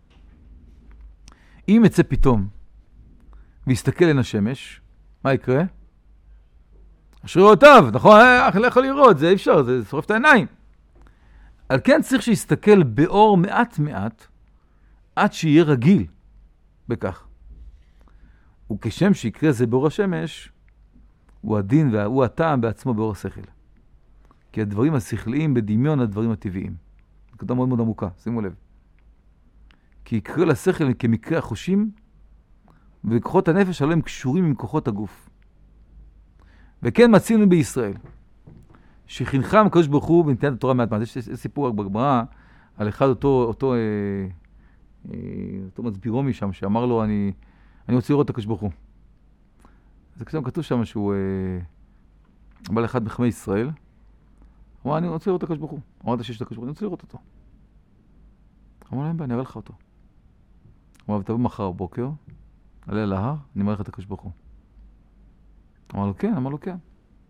[SPEAKER 1] אם יצא פתאום ויסתכל אל השמש, מה יקרה? השרירותיו, נכון? איך לא יכול לראות, זה אי אפשר, זה שורף את העיניים. על כן צריך שיסתכל באור מעט מעט, עד שיהיה רגיל בכך. וכשם שיקרה זה באור השמש, הוא הדין והוא הטעם בעצמו באור השכל. כי הדברים השכליים בדמיון הדברים הטבעיים. זו נקודה מאוד מאוד עמוקה, שימו לב. כי יקרה לשכל כמקרה החושים, וכוחות הנפש הלא הם קשורים עם כוחות הגוף. וכן מצינו בישראל, שחינכם הקדוש ברוך הוא בנתינת התורה מעט מעט. יש סיפור בגמרא על אחד אותו, אותו, אה, אה, אותו מצבירומי שם, שאמר לו, אני, אני רוצה לראות את הקדוש ברוך הוא. זה כשם כתוב שם שהוא אה, בא לאחד מחכמי ישראל, אמר, אני רוצה לראות את הקדוש ברוך הוא. אמרת שיש את הקדוש ברוך הוא, אני רוצה לראות אותו. אמר להם, אני אראה לך אותו. אמר, ותבוא מחר בבוקר, עלה להר, אני מראה לך את הקדוש ברוך הוא. אמר לו, כן, אמר לו, כן.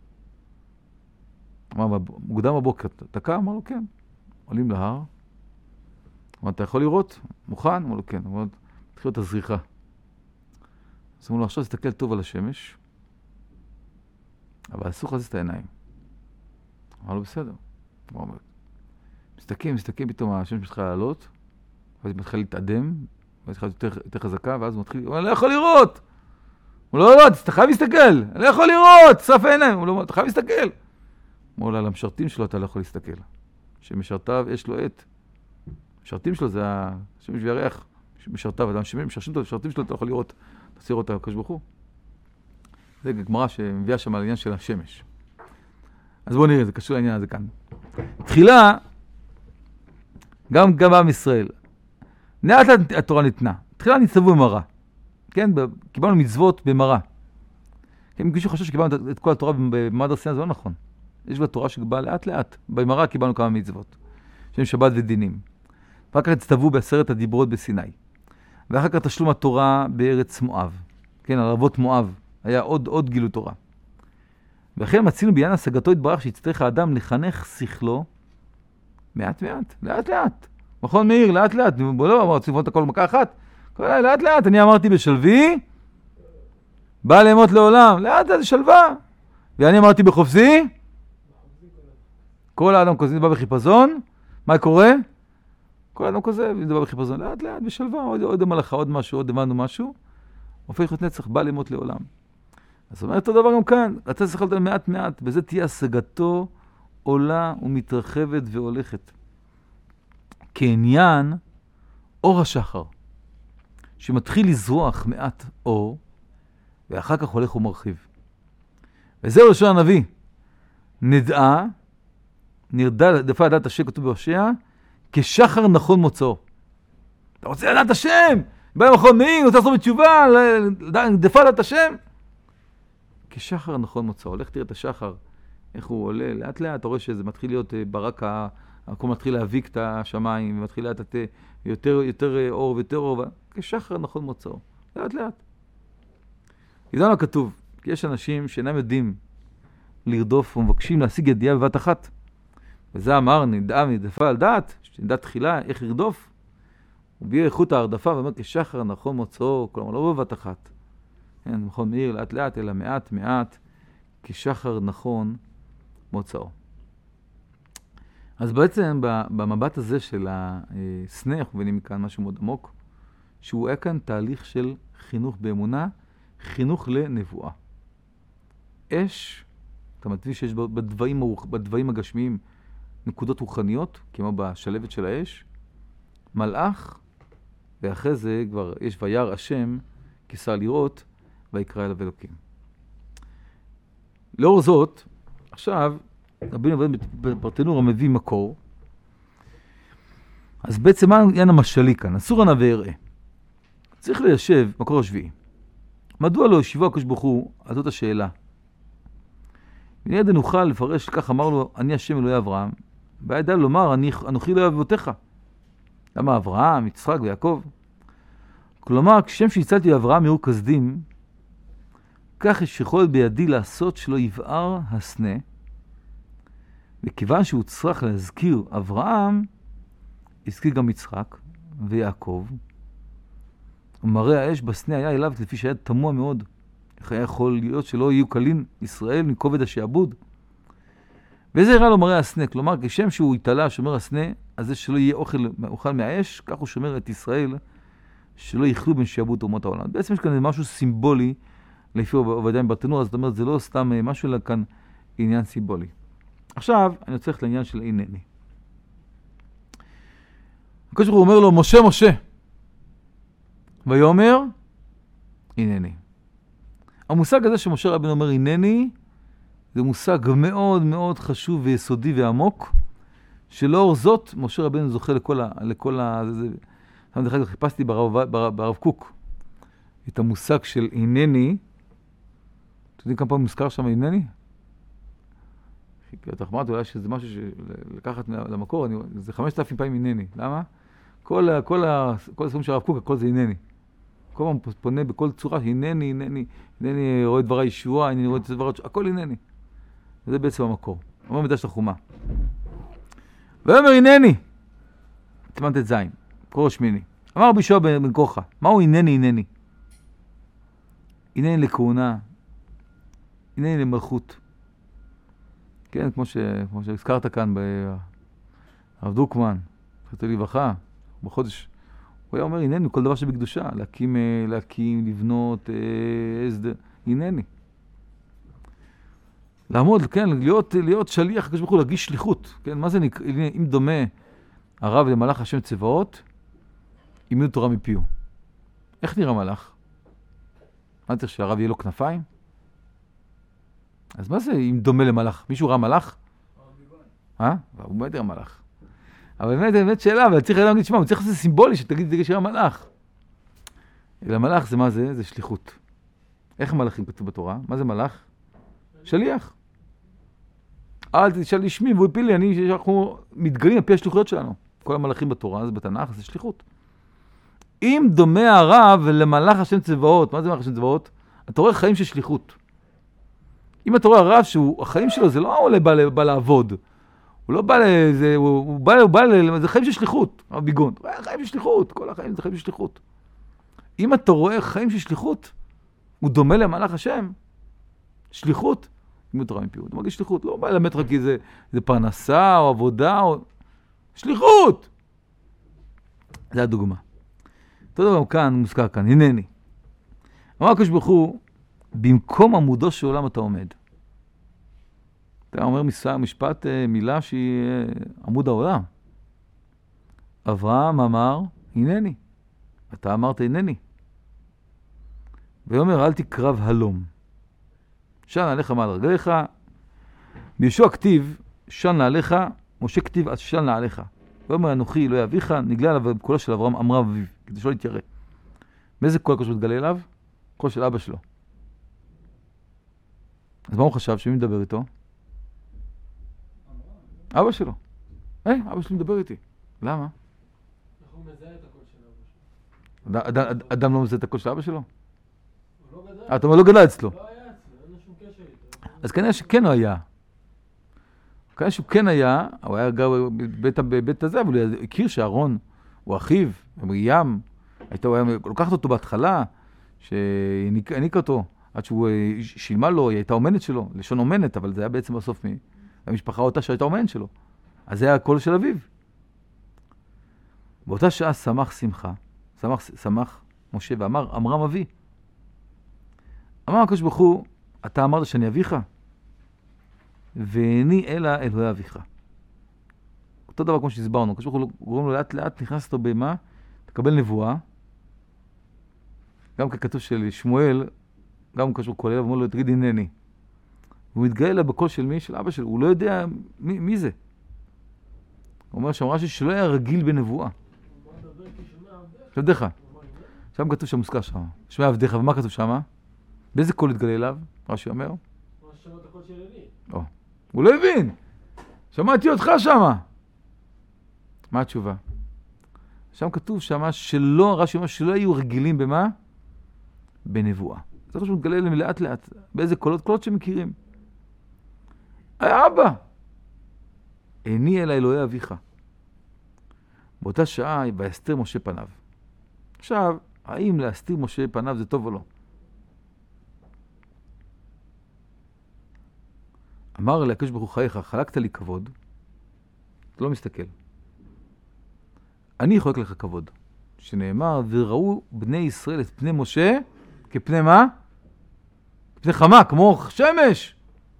[SPEAKER 1] אמר, מוקדם בבוקר, אתה קם? אמר לו, כן. עולים להר. אמר, אתה יכול לראות? מוכן? אמר לו, כן. אמר, תתחיל את הזריחה. אז אמרו לו, עכשיו תסתכל טוב על השמש, אבל אסור להזיז את העיניים. אמר לו, בסדר. הוא אומר, מסתכל, מסתכל פתאום, השמש מתחילה לעלות, ואז היא מתחילה להתאדם, ואז היא מתחילה יותר, יותר חזקה, ואז הוא מתחיל, הוא אומר, אני לא יכול לראות! הוא לא, לא, אתה חייב להסתכל, אני לא יכול לראות, שרף העיניים, הוא לא, אתה חייב להסתכל. אמרו לה, למשרתים שלו אתה לא יכול להסתכל. שמשרתיו יש לו עת. משרתים שלו זה השמש וירח, משרתיו, אדם שמשרתים שלו אתה לא יכול לראות, אתה צריך לראות את הקדוש ברוך הוא. זה גמרא שמביאה שם על העניין של השמש. אז בואו נראה, זה קשור לעניין הזה כאן. תחילה, גם גם בעם ישראל, לאט לאט התורה ניתנה. תחילה נצטוו במראה. כן, קיבלנו מצוות במראה. כן, מישהו חושב שקיבלנו את כל התורה במעמד הר סיני, זה לא נכון. יש בתורה שבאה לאט לאט. במראה קיבלנו כמה מצוות. שהם שבת ודינים. ואחר כך הצטוו בעשרת הדיברות בסיני. ואחר כך תשלום התורה בארץ מואב. כן, על ערבות מואב. היה עוד, עוד גילו תורה. ואכן מצינו בעניין השגתו יתברך שיצטרך האדם לחנך שכלו מעט מעט, לאט לאט. מכון מאיר, לאט לאט. בוא לא, אמר, צריפות הכל במכה אחת. לאט לאט, אני אמרתי בשלבי, בא לאמות לעולם, לאט לאט שלווה. ואני אמרתי בחופזי, כל האדם כזה בא בחיפזון, מה קורה? כל האדם כזה בא בחיפזון, לאט לאט בשלווה, עוד, עוד המלאכה, עוד משהו, עוד הבנו משהו, הופך להיות נצח, בא לאמות לעולם. אז זאת אומרת, אותו דבר גם כאן, אתה צריך לדעת מעט מעט, בזה תהיה השגתו עולה ומתרחבת והולכת. כעניין אור השחר, שמתחיל לזרוח מעט אור, ואחר כך הולך ומרחיב. וזהו לשון הנביא, נדעה, נרדה, דפה לדעת השם, כתוב בהושע, כשחר נכון מוצאו. אתה רוצה לדעת השם? בא למכון מאיר, רוצה לעשות בתשובה, דפה לדעת השם? כשחר נכון מוצאו. הולך תראה את השחר, איך הוא עולה, לאט לאט, אתה רואה שזה מתחיל להיות ברק, הכל מתחיל להביק את השמיים, ומתחיל לאט יותר, יותר אור ויותר אור, כשחר נכון מוצאו. לאט לאט. זה לא כתוב, כי יש אנשים שאינם יודעים לרדוף ומבקשים להשיג ידיעה בבת אחת. וזה אמר, נדעה נדפה על דעת, שנדע תחילה איך לרדוף. הוא ביה איכות ההרדפה ואומר, כשחר נכון מוצאו, כלומר לא בבת אחת. כן, נכון מאיר לאט לאט, אלא מעט מעט, כשחר נכון מוצאו. אז בעצם במבט הזה של הסנה, אנחנו מבינים מכאן משהו מאוד עמוק, שהוא היה כאן תהליך של חינוך באמונה, חינוך לנבואה. אש, אתה מדגיש שיש בדברים, בדברים הגשמיים נקודות רוחניות, כמו בשלבת של האש, מלאך, ואחרי זה כבר יש וירא השם, כיסה לראות, ויקרא אליו אלוקים. לאור זאת, עכשיו, רבינו ברטנורה מביא מקור, אז בעצם מה העניין המשלי כאן? אסור הנביא יראה. צריך ליישב מקור השביעי. מדוע לא ישיבו הקדוש ברוך הוא? אז זאת השאלה. ונראה נוכל לפרש כך, אמר לו, אני השם אלוהי אברהם, וידע לומר, אני אנוכי אלוהי אבותיך. למה אברהם, יצחק ויעקב? כלומר, כשם שהצלתי לאברהם מאור כסדים, כך יש יכולת בידי לעשות שלא יבער הסנה, וכיוון שהוא צריך להזכיר אברהם, הזכיר גם יצחק ויעקב, ומראה האש בסנה היה אליו לפי שהיה תמוה מאוד. איך היה יכול להיות שלא יהיו קלים ישראל מכובד השעבוד? וזה הראה לו מראה הסנה, כלומר כשם שהוא התעלה שומר הסנה, אז זה שלא יהיה אוכל מאוכל מהאש, כך הוא שומר את ישראל, שלא יחלו בין שעבוד אומות העולם. בעצם יש כאן משהו סימבולי, לפי עובדיה בתנור, אז זאת אומרת, זה לא סתם משהו, אלא כאן עניין סימבולי. עכשיו, אני רוצה ללכת לעניין של הנני. הקדוש ברוך הוא אומר לו, משה, משה. ויאמר, הנני. המושג הזה שמשה רבינו אומר, הנני, זה מושג מאוד מאוד חשוב ויסודי ועמוק, שלאור זאת, משה רבינו זוכה לכל ה... לכל ה... זה, דרך אגב, חיפשתי ברב, ברב, ברב קוק את המושג של הנני. אתם יודעים כמה פעם מוזכר שם הנני? אתה אמרת אולי שזה משהו שלקחת למקור, אני, זה חמשת אלפים פעמים הנני. למה? כל, כל, כל הספרים של הרב קוק, הכל זה הנני. כל פעם פונה בכל צורה, הנני, הנני, הנני רואה דברי ישועה, הנני רואה דברי ישועה, הכל הנני. וזה בעצם המקור. אומר מידה של החומה. ואומר הנני, תמנת את זין. קורא שמיני. אמר רבי יהושע בן כוחה, מהו הנני הנני? הנני לכהונה, הנני למלכות. כן, כמו, ש, כמו שהזכרת כאן ברב דוקמן, חצי לברכה, בחודש, הוא היה אומר הנני, כל דבר שבקדושה, להקים, להקים, לבנות, הסדר, הנני. לעמוד, כן, להיות, להיות שליח, הקדוש ברוך הוא להגיש שליחות, כן, מה זה נקרא, אם דומה הרב למלאך השם צבאות, ימיד תורה מפיו. איך נראה מלאך? מה צריך שהרב יהיה לו כנפיים? אז מה זה אם דומה למלאך? מישהו ראה מלאך? אה? הוא באמת ראה מלאך. אבל באמת, באמת שאלה, אבל צריך להגיד, שמה, הוא צריך לעשות סימבולי שתגיד, תגיד שראה מלאך. אלא מלאך זה מה זה? זה שליחות. איך מלאכים כתוב בתורה? מה זה מלאך? שליח. אל תשאל לי שמי, והוא הפיל לי, אני, אנחנו מתגלים על פי השליחויות שלנו. כל המלאכים בתורה, זה בתנ"ך, זה שליחות. אם דומה הרב למלאך השם צבאות, מה זה מלאך השם צבאות? אתה רואה חיים של שליחות. אם אתה רואה הרב שהחיים שלו זה לא עולה בא, בא לעבוד, הוא לא בא לזה, הוא, הוא בא, הוא בא ל... זה חיים של שליחות, הרב ביגון. חיים של שליחות, כל החיים זה חיים של שליחות. אם אתה רואה חיים של שליחות, הוא דומה למלאך השם, שליחות, אם אתה רואה מפיו, הוא מרגיש שליחות, לא בא ללמד רק איזה, איזה פרנסה או עבודה, או... שליחות! זה הדוגמה. אותו דבר כאן, מוזכר כאן, הנני. אמר הקדוש ברוך הוא, במקום עמודו של עולם אתה עומד. אתה אומר משפט, מילה שהיא עמוד העולם. אברהם אמר, הנני. אתה אמרת הנני. ואומר, אל תקרב הלום. שן עליך מעל רגליך. בישוע כתיב, שן עליך, משה כתיב, אז שן עליך. ואומר, אנוכי לא אביך, נגלה עליו בקולו של אברהם, אמרה אביו, כדי שלא יתיירא. מאיזה קול הקדוש מתגלה אליו? קול של אבא שלו. אז מה הוא חשב? שמי מדבר איתו? אבא שלו. אה, אבא שלי מדבר איתי. למה?
[SPEAKER 2] הוא מזהה את הקול של אבא שלו.
[SPEAKER 1] אדם לא מזהה את הקול של אבא שלו?
[SPEAKER 2] הוא לא גדל.
[SPEAKER 1] אה, אתה אומר, לא גדל אצלו.
[SPEAKER 2] לא היה אצלו, אין לו שום קשר איתו.
[SPEAKER 1] אז כנראה שכן הוא היה. כנראה שהוא כן היה, הוא היה גר בבית הזה, אבל הוא הכיר שאהרון הוא אחיו, מרים, הוא היה לוקחת אותו בהתחלה, שהעניק אותו, עד שהוא שילמה לו, היא הייתה אומנת שלו, לשון אומנת, אבל זה היה בעצם בסוף מהמשפחה אותה שהייתה אומנת שלו. אז זה היה הקול של אביו. באותה שעה שמח שמחה, שמח, שמח משה ואמר, אמרם אבי. אמר הקדוש ברוך הוא, אתה אמרת שאני אביך? ואיני אלא אלוהי אביך. אותו דבר כמו שהסברנו, הקדוש ברוך הוא גורם לו לאט לאט, נכנס אותו במה? תקבל נבואה. גם ככתוב של שמואל, גם הקדוש ברוך הוא כולל, ואומר לו, תגיד הנני. הוא מתגאה לה בקול של מי? של אבא שלו. הוא לא יודע מי, מי זה. הוא אומר שם רש"י שלא היה רגיל בנבואה. עבדיך. שם כתוב שם מוזכר שם. שמע עבדיך, ומה כתוב שם? באיזה קול התגלה אליו? רש"י אומר.
[SPEAKER 2] מה שמע את הקול של אלי?
[SPEAKER 1] או. הוא לא הבין. שמעתי אותך שמה. מה התשובה? שם כתוב שמה שלא, רש"י אומר שלא היו רגילים במה? בנבואה. זה חשוב מתגלה אליהם לאט לאט. באיזה קולות? קולות שמכירים. היה אבא. איני אלא אלוהי אביך. באותה שעה ויסתר משה פניו. עכשיו, האם להסתיר משה פניו זה טוב או לא? אמר לקדוש ברוך הוא חייך, חלקת לי כבוד, אתה לא מסתכל. אני חולק לך כבוד. שנאמר, וראו בני ישראל את פני משה, כפני מה? פני חמה, כמו שמש.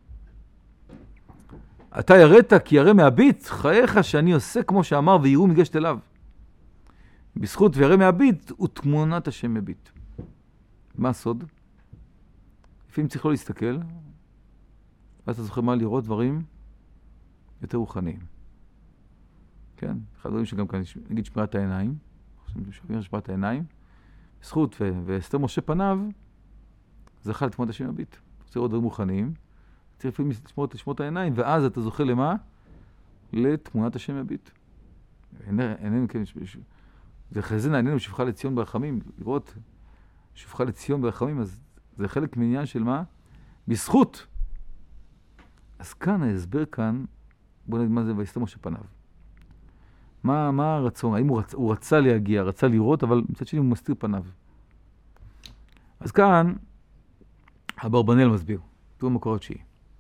[SPEAKER 1] אתה יראת כי ירא מהביט, חייך שאני עושה כמו שאמר, ויראו מגשת אליו. בזכות וירא מהביט, הוא תמונת השם מביט. מה הסוד? לפעמים צריך לא להסתכל, ואז אתה זוכר מה לראות דברים יותר רוחניים. כן? אחד הדברים שגם כאן, נגיד שמירת העיניים, שמירת העיניים, בזכות ואסתר משה פניו, זכה לתמונת השם מביט. אתה רוצה לראות דברים רוחניים, צריך לפעמים לשמור את העיניים, ואז אתה זוכה למה? לתמונת השם מביט. עינינו, כן, וחזינה עינינו שפחה לציון ברחמים, לראות שפחה לציון ברחמים, אז זה חלק מעניין של מה? בזכות. אז כאן ההסבר כאן, בוא נגיד מה זה ויסתר משה פניו. מה, מה הרצון? האם הוא, רצ, הוא רצה להגיע, רצה לראות, אבל מצד שני הוא מסתיר פניו. אז כאן אברבנאל מסביר, תראו מקורות שהיא.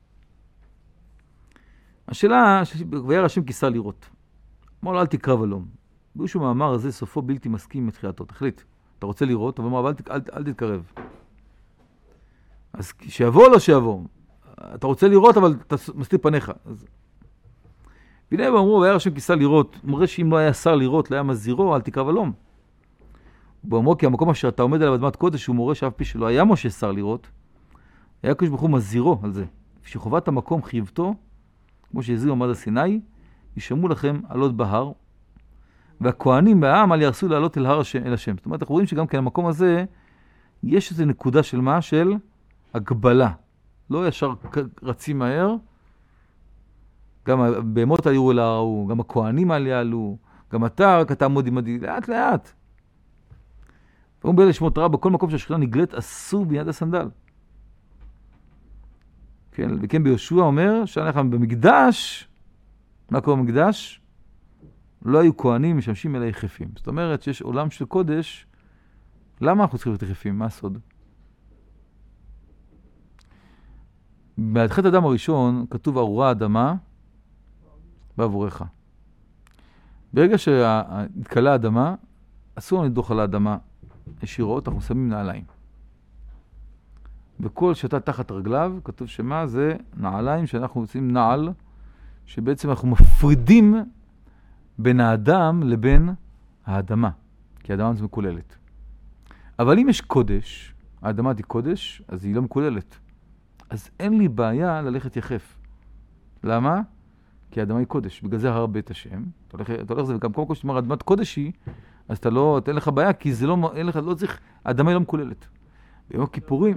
[SPEAKER 1] השאלה, וירא השם כיסה לראות. אמר לו, אל תקרב אלום. באיזשהו מאמר הזה, סופו בלתי מסכים מתחילתו. תחליט, אתה רוצה לראות, אבל אמר, אל, אל, אל תתקרב. אז שיבוא או לא שיבוא? אתה רוצה לראות, אבל אתה מסתיר פניך. אז... והנה הם אמרו, וירא השם כיסה לראות. הוא מראה שאם לא היה שר לראות, לא היה מזהירו, אל תקרב אלום. הוא אמרו, כי המקום אשר אתה עומד עליו אדמת קודש, הוא מורה שאף פי שלא היה משה שר לראות, היה הקדוש ברוך הוא מזהירו על זה. שחובת המקום חייבתו, כמו שהזהיר עמד הסיני, ישמעו לכם עלות בהר, והכהנים והעם אל ירסו לעלות אל הר אל השם. זאת אומרת, אנחנו רואים שגם כן המקום הזה, יש איזו נקודה של מה? של הגבלה. לא ישר רצים מהר, גם הבהמות היו אל ההר ההוא, גם הכהנים אל יעלו, גם אתה רק אתה עמוד עמדי, לאט לאט. ואומרים באלה שמות רע, בכל מקום שהשכינה נגלית, אסור ביד הסנדל. כן, וכן ביהושע אומר, שאנחנו במקדש, מה קורה במקדש? לא היו כהנים משמשים אלא יחפים. זאת אומרת שיש עולם של קודש, למה אנחנו צריכים להיות יחפים? מה הסוד? בחטא האדם הראשון כתוב ארורה האדמה בעבורך. ברגע שהתקלה האדמה, אסור לנו לדרוך על האדמה ישירות, אנחנו שמים נעליים. בכל שאתה תחת רגליו, כתוב שמה זה נעליים שאנחנו עושים נעל, שבעצם אנחנו מפרידים בין האדם לבין האדמה, כי האדמה זו מקוללת. אבל אם יש קודש, האדמה היא קודש, אז היא לא מקוללת. אז אין לי בעיה ללכת יחף. למה? כי האדמה היא קודש, בגלל זה הר בית השם. אתה הולך, אתה הולך זה, וגם כל כך שתאמר, אדמת קודש היא, אז אתה לא, אין לך בעיה, כי זה לא, אין לך, לא צריך, האדמה היא לא מקוללת. ביום הכיפורים,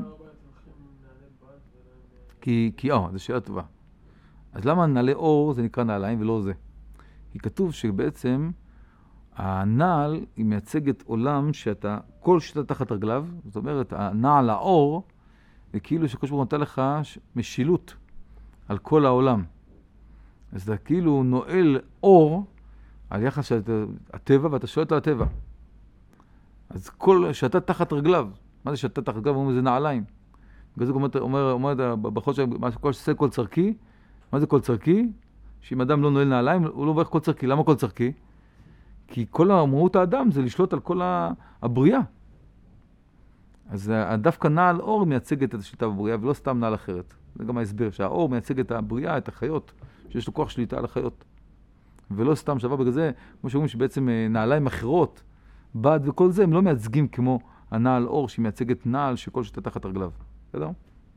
[SPEAKER 1] כי, כי, אה, זו שאלה טובה. אז למה נעלי אור זה נקרא נעליים ולא זה? כי כתוב שבעצם הנעל היא מייצגת עולם שאתה, כל שאתה תחת רגליו, זאת אומרת, הנעל האור, זה כאילו שקדוש ברוך הוא נתן לך משילות על כל העולם. אז אתה כאילו נועל אור על יחס של הטבע, ואתה שואל על הטבע. אז כל שאתה תחת רגליו, מה זה שאתה תחת רגליו? אומרים, זה נעליים. בגלל זה אומר, אומר, אומר בחוד כל שעושה כל צרכי, מה זה כל צרכי? שאם אדם לא נועל נעליים, הוא לא מברך כל צרכי. למה כל צרכי? כי כל המהות האדם זה לשלוט על כל הבריאה. אז דווקא נעל אור מייצגת את השליטה בבריאה, ולא סתם נעל אחרת. זה גם ההסבר, שהאור מייצג את הבריאה, את החיות, שיש לו כוח שליטה על החיות. ולא סתם שווה בגלל זה, כמו שאומרים שבעצם נעליים אחרות, בד וכל זה, הם לא מייצגים כמו הנעל אור, שהיא מייצגת נעל שכל שאתה תחת רגליו. בסדר?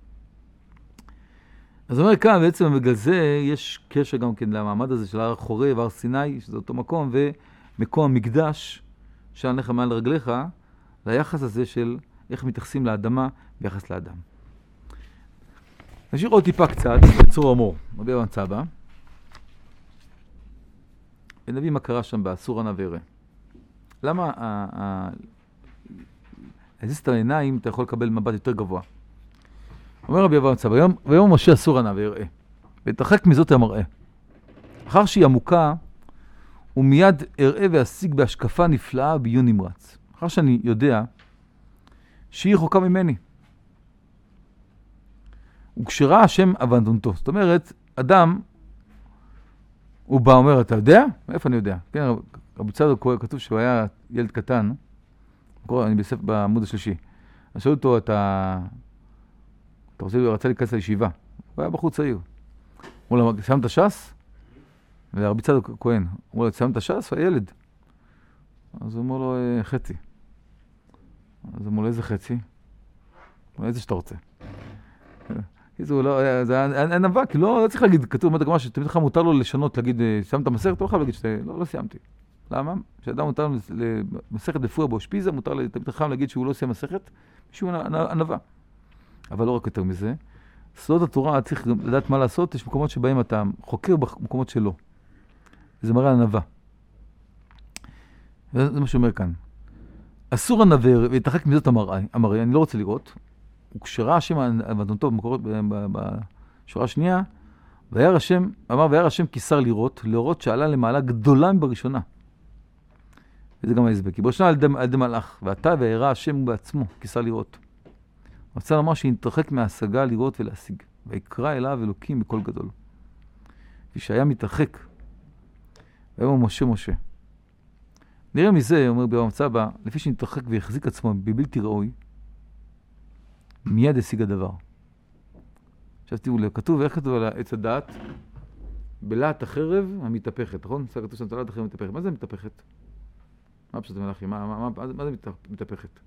[SPEAKER 1] אז אומר כאן, בעצם בגלל זה יש קשר גם כן למעמד הזה של הר חורב והר סיני, שזה אותו מקום, ומקום המקדש שעל לך מעל רגליך, ליחס הזה של איך מתייחסים לאדמה ביחס לאדם. נשאיר עוד טיפה קצת בצור המור, רבי אברהם צבא. ונביא מה קרה שם באסור הנא וירא. למה להזיז את העיניים אתה יכול לקבל מבט יותר גבוה? אומר רבי אברהם צבא, ויום משה אסור הנא וירא, ותרחק מזאת המראה. אחר שהיא עמוקה, ומיד אראה ואשיג בהשקפה נפלאה בעיון נמרץ. אחר שאני יודע שהיא רחוקה ממני. וכשראה השם אבנתונתו. זאת אומרת, אדם, הוא בא אומר, אתה יודע? איפה אני יודע? כן, רבי צדוק כתוב שהוא היה ילד קטן, אני בספר בעמוד השלישי. אז שאלו אותו, אתה, אתה רוצה, רצה להיכנס לישיבה. הוא היה בחור צעיר. אמרו לו, סיימת ש"ס? ורבי צדוק כהן. אמרו לו, סיימת ש"ס? הוא הילד. אז הוא אמר לו, חצי. אז אמרו לו, איזה חצי? אמרו לו, איזה שאתה רוצה. זה לא, זה היה נבע, כי לא צריך להגיד, כתוב, אומרת הגמרא שתמיד לך מותר לו לשנות, להגיד, סיימת מסכת, אתה לא חייב להגיד שאתה, לא, לא סיימתי. למה? כשאדם מותר למסכת לפויה באושפיזה, מותר תמיד לך להגיד שהוא לא סיים מסכת, שהוא ענווה. אבל לא רק יותר מזה, סוד התורה צריך לדעת מה לעשות, יש מקומות שבהם אתה חוקר במקומות שלא. זה מראה ענווה. וזה מה שאומר כאן. אסור הנבר ויתרחק מזאת המראה, אני לא רוצה לראות, וכשראה השם אבנתונתו במקורות, בשורה השנייה, וירא השם, אמר וירא השם כיסר לראות, לראות שעלה למעלה גדולה מבראשונה. וזה גם ההסבר, כי בראשונה על ידי, על ידי מלאך, ואתה וירא השם הוא בעצמו, כיסר לראות. רצה לומר שהתרחק מההשגה לראות ולהשיג, ויקרא אליו אלוקים בקול גדול. ושהיה מתרחק, והיום משה משה. נראה מזה, אומר ברם צבא, לפי שנתרחק והחזיק עצמו בבלתי ראוי, מיד השיג הדבר. עכשיו תראו, כתוב, איך כתוב על עץ הדעת? בלהט החרב המתהפכת, נכון? זה כתוב שם, בלהט החרב המתהפכת. מה זה מתהפכת? מה פשוט מלאכי? מה, מה, מה, מה זה מתהפכת?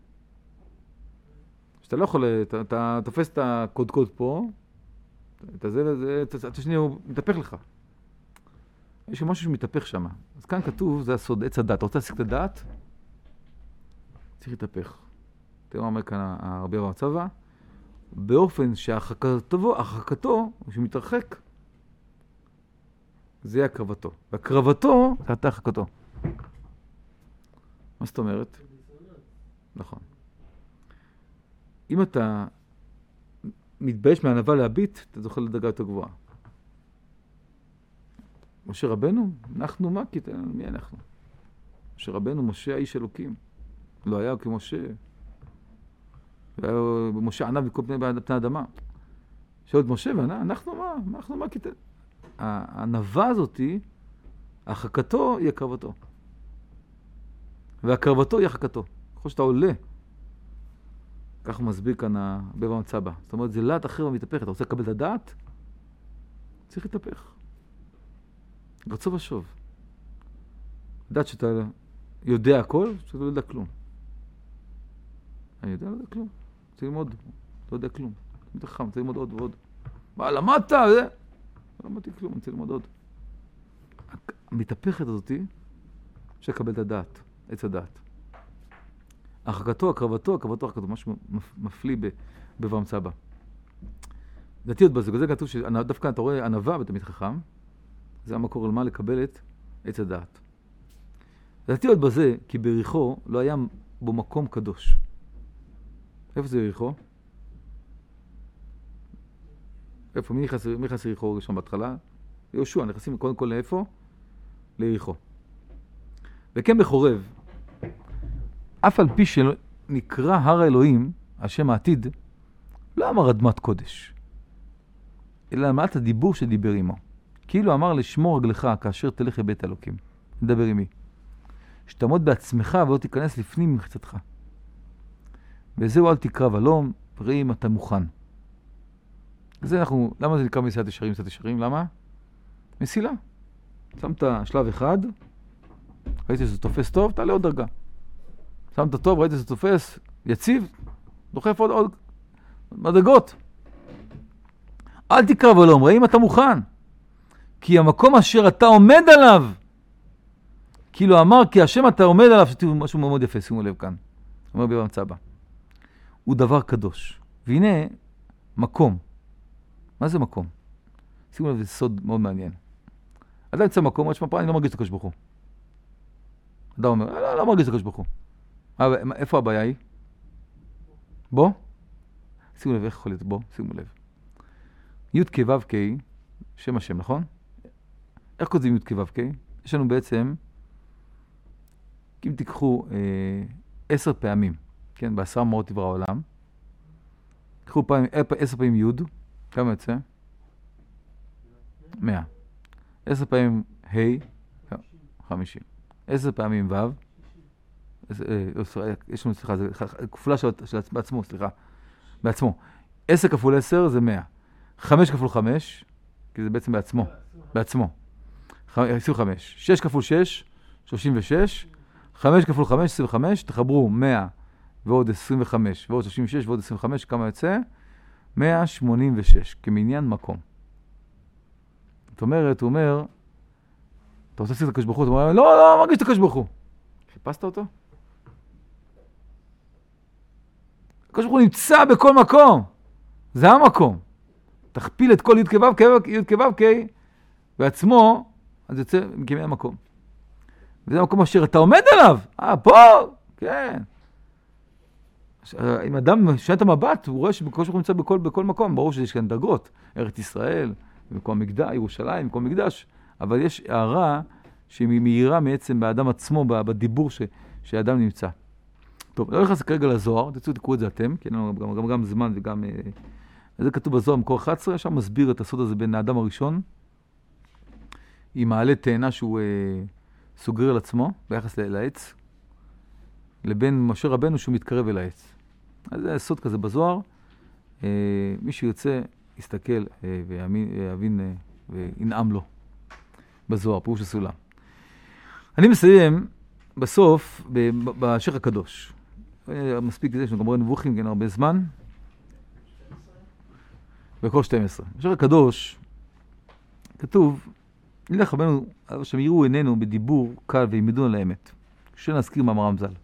[SPEAKER 1] שאתה לא יכול, אתה, אתה תופס את הקודקוד פה, את הזה וזה, את השני הוא מתהפך לך. יש משהו שמתהפך שם. אז כאן כתוב, זה הסוד, עץ הדעת. אתה רוצה להשיג את הדעת? צריך להתהפך. תראו מה אומר כאן הרבי ברם צבא, באופן שהרחקתו, הרחקתו, שהוא מתרחק, זה יהיה הקרבתו. והקרבתו, זה הייתה הרחקתו. מה זאת אומרת? נכון. אם אתה מתבייש מהענווה להביט, אתה זוכה לדרגה יותר גבוהה. משה רבנו, אנחנו מה? כי מי אנחנו? משה רבנו, משה האיש אלוקים. לא היה כמשה. ומשה ענה בכל פני פני האדמה. שאלת משה וענה, אנחנו מה? אנחנו מה? כי הענווה הזאת, הרחקתו היא הקרבתו. והקרבתו היא הרחקתו. ככל שאתה עולה, כך הוא מסביר כאן הרבי ברם צבא. זאת אומרת, זה להט אחר ומתהפך. אתה רוצה לקבל את הדעת? צריך להתהפך. רצו ושוב. לדעת שאתה יודע הכל, שאתה לא יודע כלום. אני יודע, לא יודע כלום. צריך ללמוד, לא יודע כלום. אני חכם, צריך ללמוד עוד ועוד. מה, למדת? זה? לא למדתי כלום, אני צריך ללמוד עוד. המתהפכת הזאת, אפשר לקבל את הדעת, עץ הדעת. הרחקתו, הקרבתו, הקרבתו, הרחקתו, משהו מפליא בברם צבא. דעתי עוד בזה, זה כתוב שדווקא אתה רואה ענווה בתלמיד חכם, זה המקור למה לקבל את עץ הדעת. דעתי עוד בזה, כי בריחו לא היה בו מקום קדוש. איפה זה יריחו? איפה? מי נכנס, מי נכנס יריחו ראשון בהתחלה? יהושע, נכנסים קודם כל לאיפה? ליריחו. וכן בחורב, אף על פי שנקרא הר האלוהים, השם העתיד, לא אמר אדמת קודש, אלא למעט הדיבור שדיבר עמו. כאילו אמר לשמור רגלך כאשר תלך לבית אלוקים. נדבר עם מי? שתעמוד בעצמך ולא תיכנס לפנים מחצתך. וזהו אל תקרא ולום, פרי אם אתה מוכן. וזה אנחנו, למה זה נקרא מסילת ישרים, מסילת ישרים? למה? מסילה. שמת שלב אחד, ראיתי שזה תופס טוב, תעלה עוד דרגה. שמת טוב, ראיתי שזה תופס, יציב, דוחף עוד עוד מדרגות. אל תקרא ולום, ראי אם אתה מוכן. כי המקום אשר אתה עומד עליו, כאילו אמר, כי השם אתה עומד עליו, שתראו משהו מאוד יפה, שימו לב כאן. אומר ברם צבא. הוא דבר קדוש. והנה, מקום. מה זה מקום? שימו לב, זה סוד מאוד מעניין. אדם יצא מקום, עוד שמה, אני לא מרגיש את הקדוש ברוך הוא. אדם אומר, לא, לא מרגיש את הקדוש ברוך הוא. איפה הבעיה היא? בוא? שימו לב, איך יכול להיות בוא? שימו לב. י' כ' ו' כ', שם השם, נכון? איך כותבים י' כ' ו' כ'? יש לנו בעצם, אם תיקחו אה, עשר פעמים, כן, בעשרה מאורות עבר העולם, תיקחו פעמים, עשר פעמים י', כמה יוצא? מאה. עשר פעמים ה', חמישים. עשר פעמים ו', יש לנו, סליחה, זה כפולה של בעצמו, סליחה, בעצמו. עשר כפול עשר זה מאה. חמש כפול חמש, כי זה בעצם בעצמו, בעצמו. עשרים וחמש. שש כפול שש, שלושים ושש. חמש כפול חמש, עשרים וחמש. תחברו מאה ועוד עשרים וחמש, ועוד שלושים ושש, ועוד עשרים וחמש, כמה יוצא? מאה שמונים ושש, כמניין מקום. זאת אומרת, הוא אומר, אתה רוצה להשיג את הקדוש ברוך הוא? הוא אומר, לא, לא, מרגיש את הקדוש ברוך הוא. חיפשת אותו? הקדוש ברוך הוא נמצא בכל מקום. זה המקום. תכפיל את כל י' כו' י' כו' כ' בעצמו, אז יוצא כמניין המקום. וזה המקום אשר אתה עומד עליו. אה, פה? כן. אם אדם שנה את המבט, הוא רואה שבקדוש ברוך הוא נמצא בכל, בכל מקום. ברור שיש כאן דרגות. ארץ ישראל, מקום המקדש, ירושלים, מקום המקדש. אבל יש הערה שהיא מהירה מעצם באדם עצמו, בדיבור ש, שהאדם נמצא. טוב, לא נכנס כרגע לזוהר, תצאו תקראו את זה אתם, כי אין לנו גם, גם, גם זמן וגם... זה כתוב בזוהר מקור אחת עשרה, שם מסביר את הסוד הזה בין האדם הראשון, עם מעלה תאנה שהוא אה, סוגר על עצמו, ביחס לעץ, לבין משה רבנו שהוא מתקרב אל העץ. אז זה סוד כזה בזוהר, אה, מי שיוצא, יסתכל אה, ויבין אה, וינעם לו בזוהר, פירוש הסולם. אני מסיים בסוף בשייך הקדוש. מספיק לזה, יש לנו גם רואה נבוכים, כן, הרבה זמן. בקור שתים עשרה. בשייך הקדוש כתוב, נלך רבנו, שהם יראו עינינו בדיבור קל וימדון על האמת. שנזכיר מאמר רמז"ל.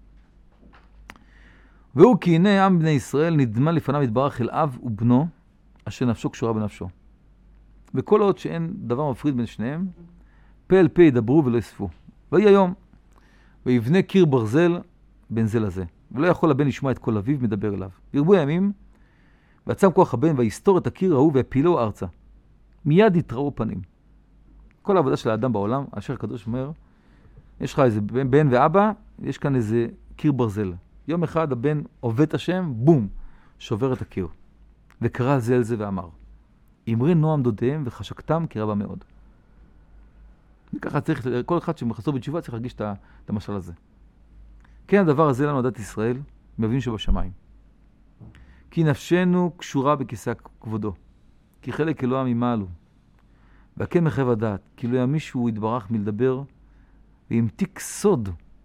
[SPEAKER 1] והוא כי הנה עם בני ישראל נדמה לפניו יתברך אל אב ובנו, אשר נפשו קשורה בנפשו. וכל עוד שאין דבר מפריד בין שניהם, פה אל פה ידברו ולא יספו. ויהי היום, ויבנה קיר ברזל בין זה לזה. ולא יכול הבן לשמוע את כל אביו מדבר אליו. ירבו הימים, ועצם כוח הבן ויסתור את הקיר ההוא והפילו ארצה. מיד יתראו פנים. כל העבודה של האדם בעולם, השייך הקדוש אומר, יש לך איזה בן, בן ואבא, יש כאן איזה קיר ברזל. יום אחד הבן עובד את השם, בום, שובר את הקיר. וקרא זה אל זה ואמר, אמרי נועם דודיהם וחשקתם כי רבה מאוד. וככה צריך, כל אחד שמחזור בתשובה צריך להרגיש את המשל הזה. כן, הדבר הזה לנו עדת ישראל, מבין שבשמיים. כי נפשנו קשורה בכיסא כבודו, כי חלק אלוה ממעלו. והכן מחייב הדעת, כי לא היה מישהו יתברך מלדבר, וימתיק סוד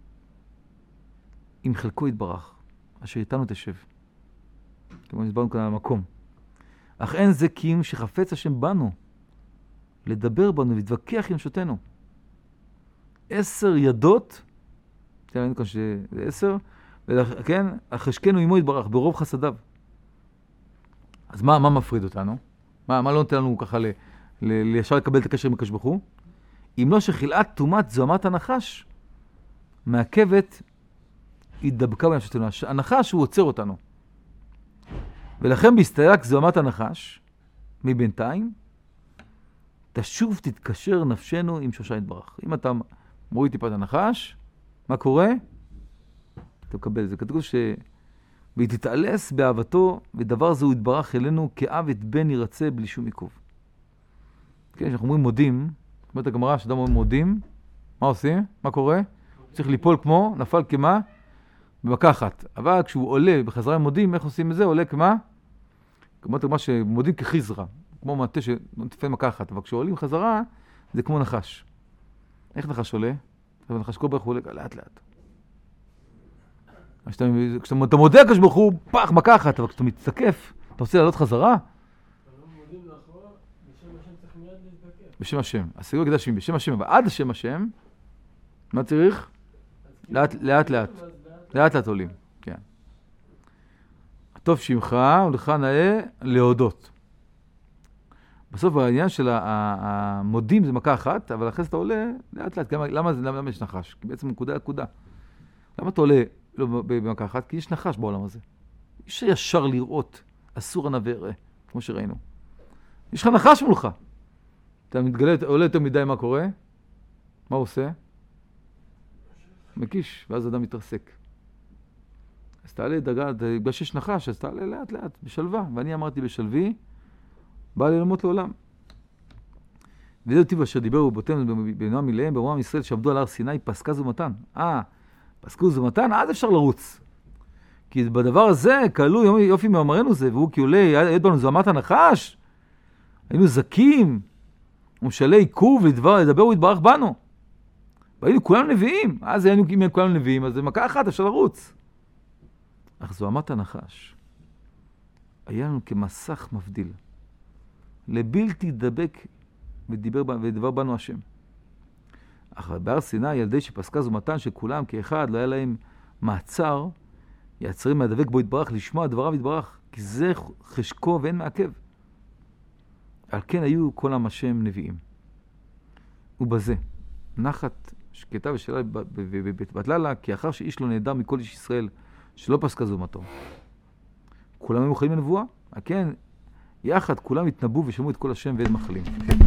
[SPEAKER 1] עם חלקו יתברך, אשר איתנו תשב. כמו נסברנו כאן על המקום. אך אין זה כי אם שחפץ השם בנו, לדבר בנו ולהתווכח עם שותנו. עשר ידות, תראינו כאן שזה עשר, וכן, החשקנו עמו יתברך, ברוב חסדיו. אז מה, מה מפריד אותנו? מה, מה לא נותן לנו ככה ל, ל, לישר לקבל את הקשר עם הקדוש ברוך הוא? אם לא שחילאת תומת זוהמת הנחש, מעכבת התדבקה בין שותנו. הנחש הוא עוצר אותנו. ולכן בהסתייק זוהמת הנחש, מבינתיים, תשוב תתקשר נפשנו עם שושה יתברך. אם אתה מוריד טיפת הנחש, מה קורה? אתה מקבל את זה. כתוב ש... והיא תתעלס באהבתו, ודבר זה הוא יתברך אלינו כאב את בן ירצה בלי שום עיכוב. כן, כשאנחנו אומרים מודים, אומרת הגמרא, שאדם אומר מודים, מה עושים? מה קורה? צריך ליפול כמו, נפל כמה? במכה אחת. אבל כשהוא עולה בחזרה עם מודים, איך עושים את זה? עולה כמה? כמו מה שמודים כחיזרה, כמו מטה שנטפה מכה אחת. אבל כשעולים חזרה, זה כמו נחש. איך נחש עולה? נחש כל ברוך הוא עולה לאט לאט. כשאתה מודה הקדוש ברוך הוא, פח, מכה אחת, אבל כשאתה מתסקף, אתה רוצה לעלות חזרה? בשם השם. הסיגור הקדש בשם השם, אבל עד השם השם, מה צריך? לאט לאט לאט. לאט לאט עולים, כן. הטוב שמך ולך נאה להודות. בסוף העניין של המודים זה מכה אחת, אבל אחרי זה אתה עולה לאט לאט. למה, למה יש נחש? כי בעצם נקודה נקודה. למה אתה עולה לא במכה אחת? כי יש נחש בעולם הזה. יש ישר לראות, אסור הנבא יראה, כמו שראינו. יש לך נחש מולך. אתה מתגלה, עולה יותר מדי מה קורה? מה הוא עושה? מקיש, ואז אדם מתרסק. אז תעלה דרגה, בגלל שיש נחש, אז תעלה לאט לאט, בשלווה. ואני אמרתי בשלוי, בא לי למות לעולם. וזה אותי אשר דיברו רבותינו בנועם אליהם, ברומם ישראל שעבדו על הר סיני, פסקה זו מתן. אה, פסקו זו מתן, אז אפשר לרוץ. כי בדבר הזה, קהלו יופי מאמרנו זה, והוא כי עולה, יד בנו זו אמת הנחש, היינו זקים, ומשלי עיכוב לדבר, לדבר הוא יתברך בנו. והיינו כולנו נביאים, אז היינו כולנו נביאים, אז זה מכה אחת, אפשר לרוץ. אך זו אמת הנחש. היה לנו כמסך מבדיל. לבלתי דבק ודיבר, ודבר בנו השם. אך בהר סיני, ילדי שפסקה זו מתן שכולם כאחד, לא היה להם מעצר, יעצרים מהדבק בו יתברך, לשמוע דבריו יתברך, כי זה חשקו ואין מעכב. על כן היו כל עם השם נביאים. ובזה, נחת שקטה ושאלה בטלה לה, כי אחר שאיש לא נהדר מכל איש ישראל, שלא פסקה זו מתו. כולם היו חיים בנבואה, כן, יחד כולם התנבאו ושמעו את כל השם ואין מחלים.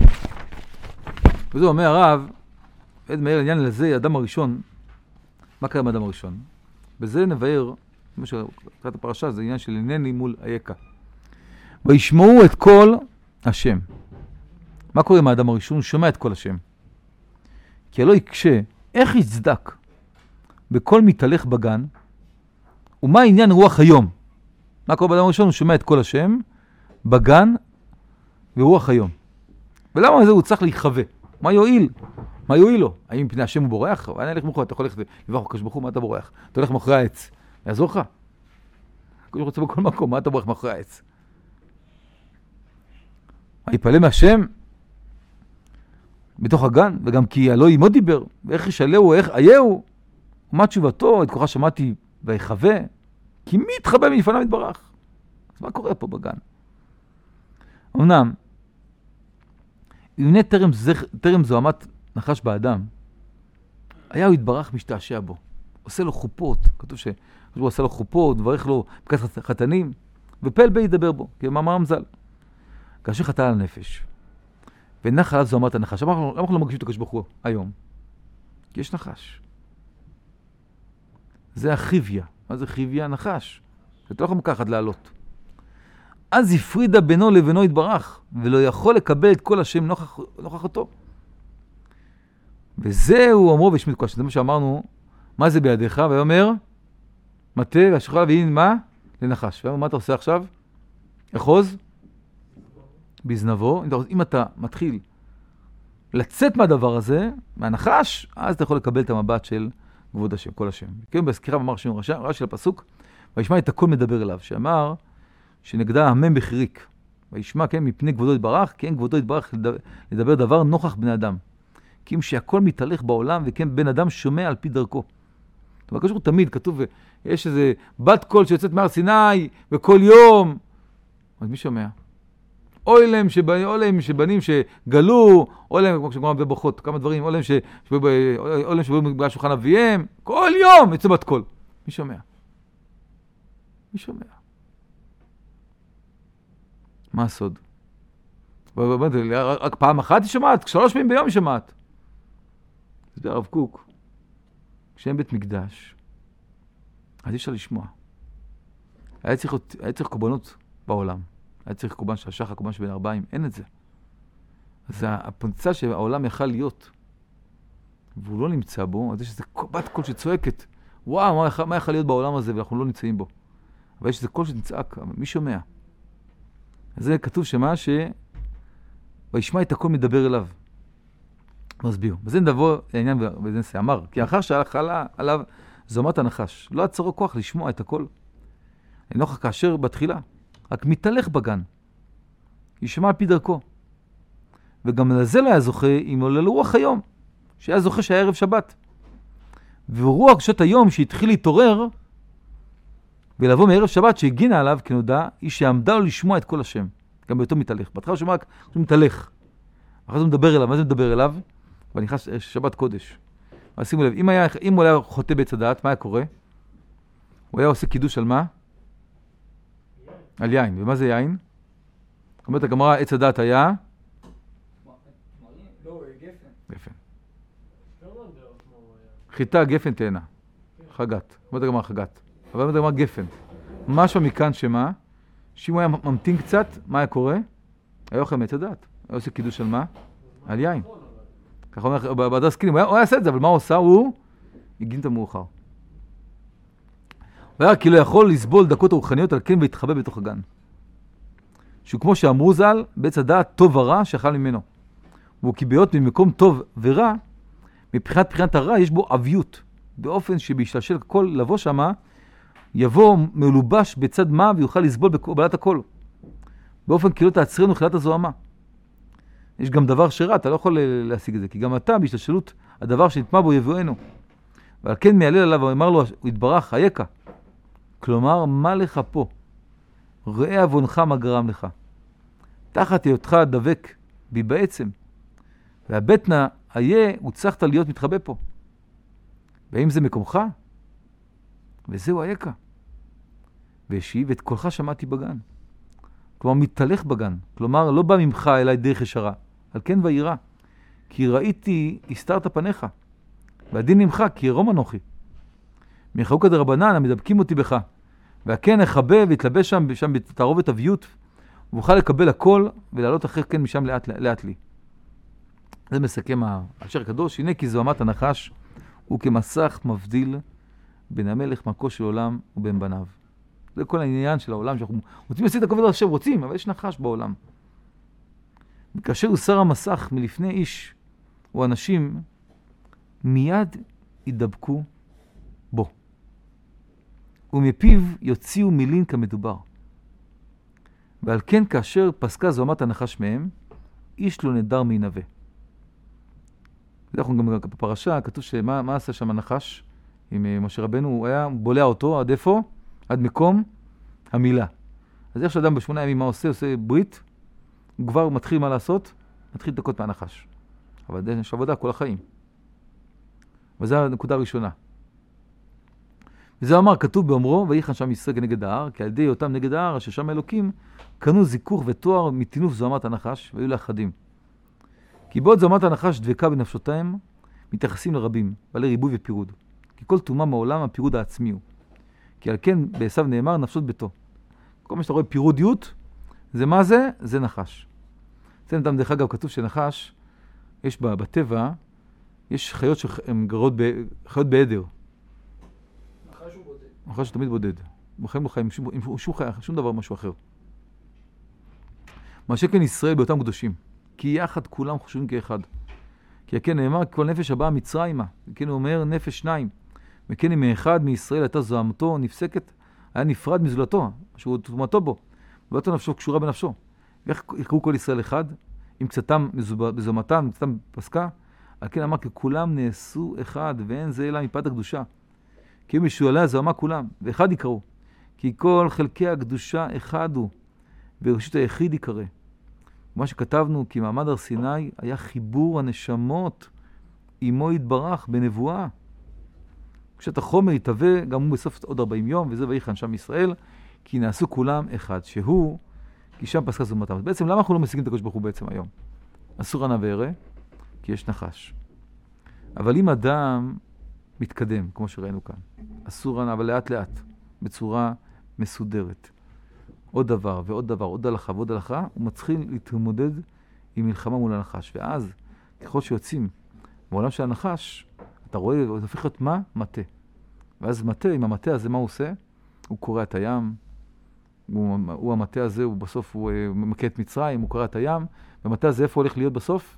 [SPEAKER 1] וזה אומר הרב, עד מהר לעניין לזה, האדם הראשון, מה קרה עם האדם הראשון? בזה נבהר, כמו שקראת הפרשה, זה עניין של עינני מול היקה. וישמעו את כל השם. מה קורה עם האדם הראשון? הוא שומע את כל השם. כי הלא יקשה, איך יצדק בכל מתהלך בגן, ומה העניין רוח היום? מה קורה באדם הראשון? הוא שומע את כל השם, בגן ורוח היום. ולמה זה הוא צריך להיחווה? מה יועיל? מה יועיל לו? האם מפני השם הוא בורח? אני אלך מוכר, אתה יכול ללכת לברך הקדוש ברוך הוא, מה אתה בורח? אתה הולך מאחורי העץ. יעזור לך? הקדוש רוצה בכל מקום, מה אתה בורח מאחורי העץ? היפעלה מהשם בתוך הגן, וגם כי הלא עמו דיבר, ואיך ישאלהו, איך אייהו, ומה תשובתו? את כוחה שמעתי ויחווה, כי מי יתחבא מלפניו יתברך? אז מה קורה פה בגן? אמנם, הנה טרם, טרם זוהמת נחש באדם, היה הוא יתברך משתעשע בו. עושה לו חופות, כתוב שהוא עושה לו חופות, מברך לו ברכת חתנים, ופל בי ידבר בו, כמאמר המזל. כאשר חטא על הנפש, ונח עליו זוהמת הנחש. למה אנחנו לא מרגישים את הקדוש ברוך הוא היום? כי יש נחש. זה החיביה. מה זה חיביה? נחש. שאתה לא יכול לקחת לעלות. אז הפרידה בינו לבינו יתברך, ולא יכול לקבל את כל השם נוכח, נוכח אותו. וזה הוא אמרו והשמיד כל השם. זה מה שאמרנו, מה זה בידיך? ואומר, מטה והשחרר והנה מה? לנחש. ואומר, מה אתה עושה עכשיו? אחוז? בזנבו. אם אתה מתחיל לצאת מהדבר הזה, מהנחש, אז אתה יכול לקבל את המבט של כבוד השם, כל השם. כן, בסקירה אמר שם רשע, רשע של הפסוק, וישמע את הכל מדבר אליו, שאמר שנגדה המם בחיריק. וישמע, כן, מפני כבודו יתברך, כן, כבודו יתברך לדבר דבר נוכח בני אדם. כי אם שהכל מתהלך בעולם, וכן בן אדם שומע על פי דרכו. זאת אומרת, כשהוא תמיד כתוב, יש איזה בת קול שיוצאת מהר סיני, וכל יום, אז מי שומע? אוי להם שבנים, אוי להם שבנים שגלו, אוי להם, כמו שגמרם בברכות, כמה דברים, אוי להם שבאים בגלל שולחן אביהם, כל יום יוצא בת קול. מי שומע? מי שומע? מה הסוד? רק פעם אחת היא שומעת, שלוש פעמים ביום היא שומעת. זה הרב קוק, כשהם בית מקדש, אז אי אפשר לשמוע. היה צריך, היה צריך קורבנות בעולם. היה צריך קורבן של השחר, קורבן של בין ארבעים, אין את זה. אז הפונצה שהעולם יכל להיות, והוא לא נמצא בו, אז יש איזה בת קול שצועקת, וואו, מה, מה יכל להיות בעולם הזה, ואנחנו לא נמצאים בו. אבל יש איזה קול שנצעק, מי שומע? אז זה כתוב שמה ש... וישמע את הכל מדבר אליו. מסביר. וזה נדבו לעניין וזה נשא. אמר, כי אחר שהלכה עליו זוהמת הנחש, לא עצרו כוח לשמוע את הכל. לנוכח כאשר בתחילה, רק מתהלך בגן. ישמע על פי דרכו. וגם לזה לא היה זוכה, אם עולה לרוח היום, שהיה זוכה שהיה ערב שבת. ורוח שעות היום שהתחיל להתעורר, ולבוא מערב שבת שהגינה עליו, כנודע, היא שעמדה לו לשמוע את כל השם. גם באותו מתהלך. בהתחלה הוא שמע רק, הוא מתהלך. אחרי זה הוא מדבר אליו. מה זה מדבר אליו? אבל נכנס שבת קודש. אבל שימו לב, אם, היה, אם הוא היה חוטא בעץ הדעת, מה היה קורה? הוא היה עושה קידוש על מה? על יין. ומה זה יין? אומרת הגמרא, עץ הדעת היה?
[SPEAKER 2] לא, גפן.
[SPEAKER 1] גפן. חיטה, גפן, תאנה. חגת. בוא תגיד מה חגת. אבל בוא תגיד מה גפן. משהו מכאן שמה? שאם הוא היה ממתין קצת, מה היה קורה? היה אוכל מעץ הדעת. היה עושה קידוש על מה? על יין. ככה אומר, בהדרס כלים, הוא היה עושה את זה, אבל מה הוא עושה? הוא הקדים את המאוחר. הוא היה כאילו יכול לסבול דקות הרוחניות על כן והתחבא בתוך הגן. שהוא כמו שאמרו ז"ל, בעץ הדעת טוב ורע שאכל ממנו. והוא כי בהיות ממקום טוב ורע, מבחינת בחינת הרע יש בו עביות, באופן שבהשתלשל הכל לבוא שמה, יבוא מלובש בצד מה ויוכל לסבול בקבלת הכל. באופן כאילו תעצרנו חילת הזוהמה. יש גם דבר שרע, אתה לא יכול להשיג את זה, כי גם אתה בהשתלשלות הדבר שנטמע בו יבואנו. ועל כן מילל עליו ואמר לו, הוא התברך, היקה. כלומר, מה לך פה? ראה אבונך מה גרם לך. תחת היותך דבק בי בעצם. והבטנה היה, הוצלחת להיות מתחבא פה. והאם זה מקומך? וזהו היקה. והשיב את קולך שמעתי בגן. כלומר, מתהלך בגן. כלומר, לא בא ממך אליי דרך ישרה. על כן וירא. כי ראיתי, הסתרת פניך. והדין ממך, כי ירום אנוכי. מחלוקא דרבנן, המדבקים אותי בך. והכן אחבא והתלבש שם, שם בתערובת אביות, ואוכל לקבל הכל, ולעלות אחרי כן משם לאט, לאט לי. זה מסכם השיר הקדוש. הנה כי זוהמת הנחש, הוא כמסך מבדיל בין המלך מלכו של עולם ובין בניו. זה כל העניין של העולם, שאנחנו רוצים להשיג את הכובד על השם, רוצים, אבל יש נחש בעולם. וכאשר הוסר המסך מלפני איש או אנשים, מיד ידבקו בו. ומפיו יוציאו מילים כמדובר. ועל כן כאשר פסקה זוהמת הנחש מהם, איש לא נדר מינווה. אנחנו גם בפרשה, כתוב שמה מה עשה שם הנחש עם משה רבנו, הוא היה בולע אותו עד איפה? עד מקום המילה. אז איך שאדם בשמונה ימים מה עושה? עושה ברית, הוא כבר מתחיל מה לעשות? מתחיל לתקות מהנחש. אבל יש עבודה כל החיים. וזו הנקודה הראשונה. וזה אמר, כתוב באומרו, ויחן שם ישראל כנגד ההר, כי על ידי אותם נגד ההר, אשר שם האלוקים, קנו זיכוך ותואר מתינוף זוהמת הנחש, והיו לאחדים. כי בעוד זוהמת הנחש דבקה בנפשותיהם, מתייחסים לרבים, בעלי ריבוי ופירוד. כי כל תאומה מעולם הפירוד העצמי הוא. כי על כן בעשיו נאמר נפשות ביתו. כל מה שאתה רואה פירודיות, זה מה זה? זה נחש. זה נדם דרך אגב כתוב שנחש, יש בטבע, יש חיות שהן גרות, ב, חיות בעדר.
[SPEAKER 2] נחש הוא בודד.
[SPEAKER 1] נחש תמיד בודד. בחיים לא חיים עם שום, עם שום, שום דבר משהו אחר. מה שכן ישראל באותם קדושים. כי יחד כולם חושבים כאחד. כי הכן נאמר, כל נפש הבאה מצרימה. וכן הוא אומר, נפש שניים. וכן אם מאחד מישראל הייתה זוהמתו נפסקת, היה נפרד מזולתו, שהוא תומתו בו. ואותו נפשו קשורה בנפשו. ואיך יקראו כל ישראל אחד? אם קצתם בזוהמתם, אם קצתם פסקה, על כן אמר, כי כולם נעשו אחד, ואין זה אלא מפאת הקדושה. כי אם משועלי הזוהמה כולם, ואחד יקראו. כי כל חלקי הקדושה אחד הוא, וראשית היחיד יקרא. מה שכתבנו, כי מעמד הר סיני היה חיבור הנשמות עמו יתברך בנבואה. כשאת החומר יתהווה, גם הוא בסוף עוד ארבעים יום, וזה ויחן שם ישראל, כי נעשו כולם אחד, שהוא, כי שם פסקה זומתם. אז בעצם, למה אנחנו לא משיגים את הקדוש ברוך הוא בעצם היום? אסור ענה וערה, כי יש נחש. אבל אם אדם מתקדם, כמו שראינו כאן, אסור ענה, אבל לאט לאט, בצורה מסודרת. עוד דבר ועוד דבר, עוד הלכה ועוד הלכה, הוא מתחיל להתמודד עם מלחמה מול הנחש. ואז, ככל שיוצאים בעולם של הנחש, אתה רואה, זה הופך להיות מה? מטה. ואז מטה, עם המטה הזה, מה הוא עושה? הוא קורא את הים, הוא, הוא המטה הזה, הוא בסוף הוא מכה את מצרים, הוא קורא את הים, והמטה הזה איפה הולך להיות בסוף?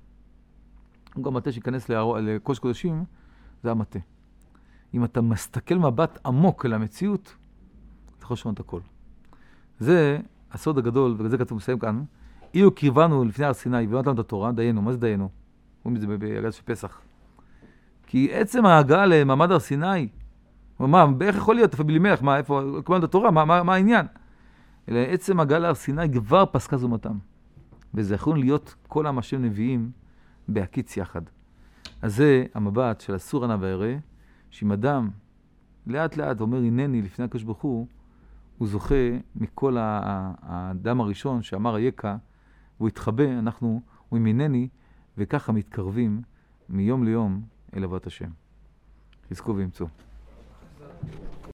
[SPEAKER 1] הוא גם מטה שיכנס לקודש קודשים, זה המטה. אם אתה מסתכל מבט עמוק אל המציאות, אתה יכול לשנות הכל. זה הסוד הגדול, וזה כתוב מסיים כאן, אילו קריבנו לפני הר סיני ונתנו את התורה, דיינו, מה זה דיינו? רואים את זה בהגדה של פסח. כי עצם ההגעה למעמד הר סיני, מה, איך יכול להיות? איפה בלימלך, מה, איפה, קבלנו את התורה, מה, מה, מה העניין? אלא עצם ההגעה להר סיני כבר פסקה זומתם. וזה יכול להיות כל עם השם נביאים בהקיץ יחד. אז זה המבט של אסור ענה וערה, שאם אדם לאט לאט אומר הנני לפני הקדוש ברוך הוא, הוא זוכה מכל האדם הראשון שאמר היקה, הוא התחבא, אנחנו, הוא עם הנני, וככה מתקרבים מיום ליום אל עבודת השם. יזכו וימצאו.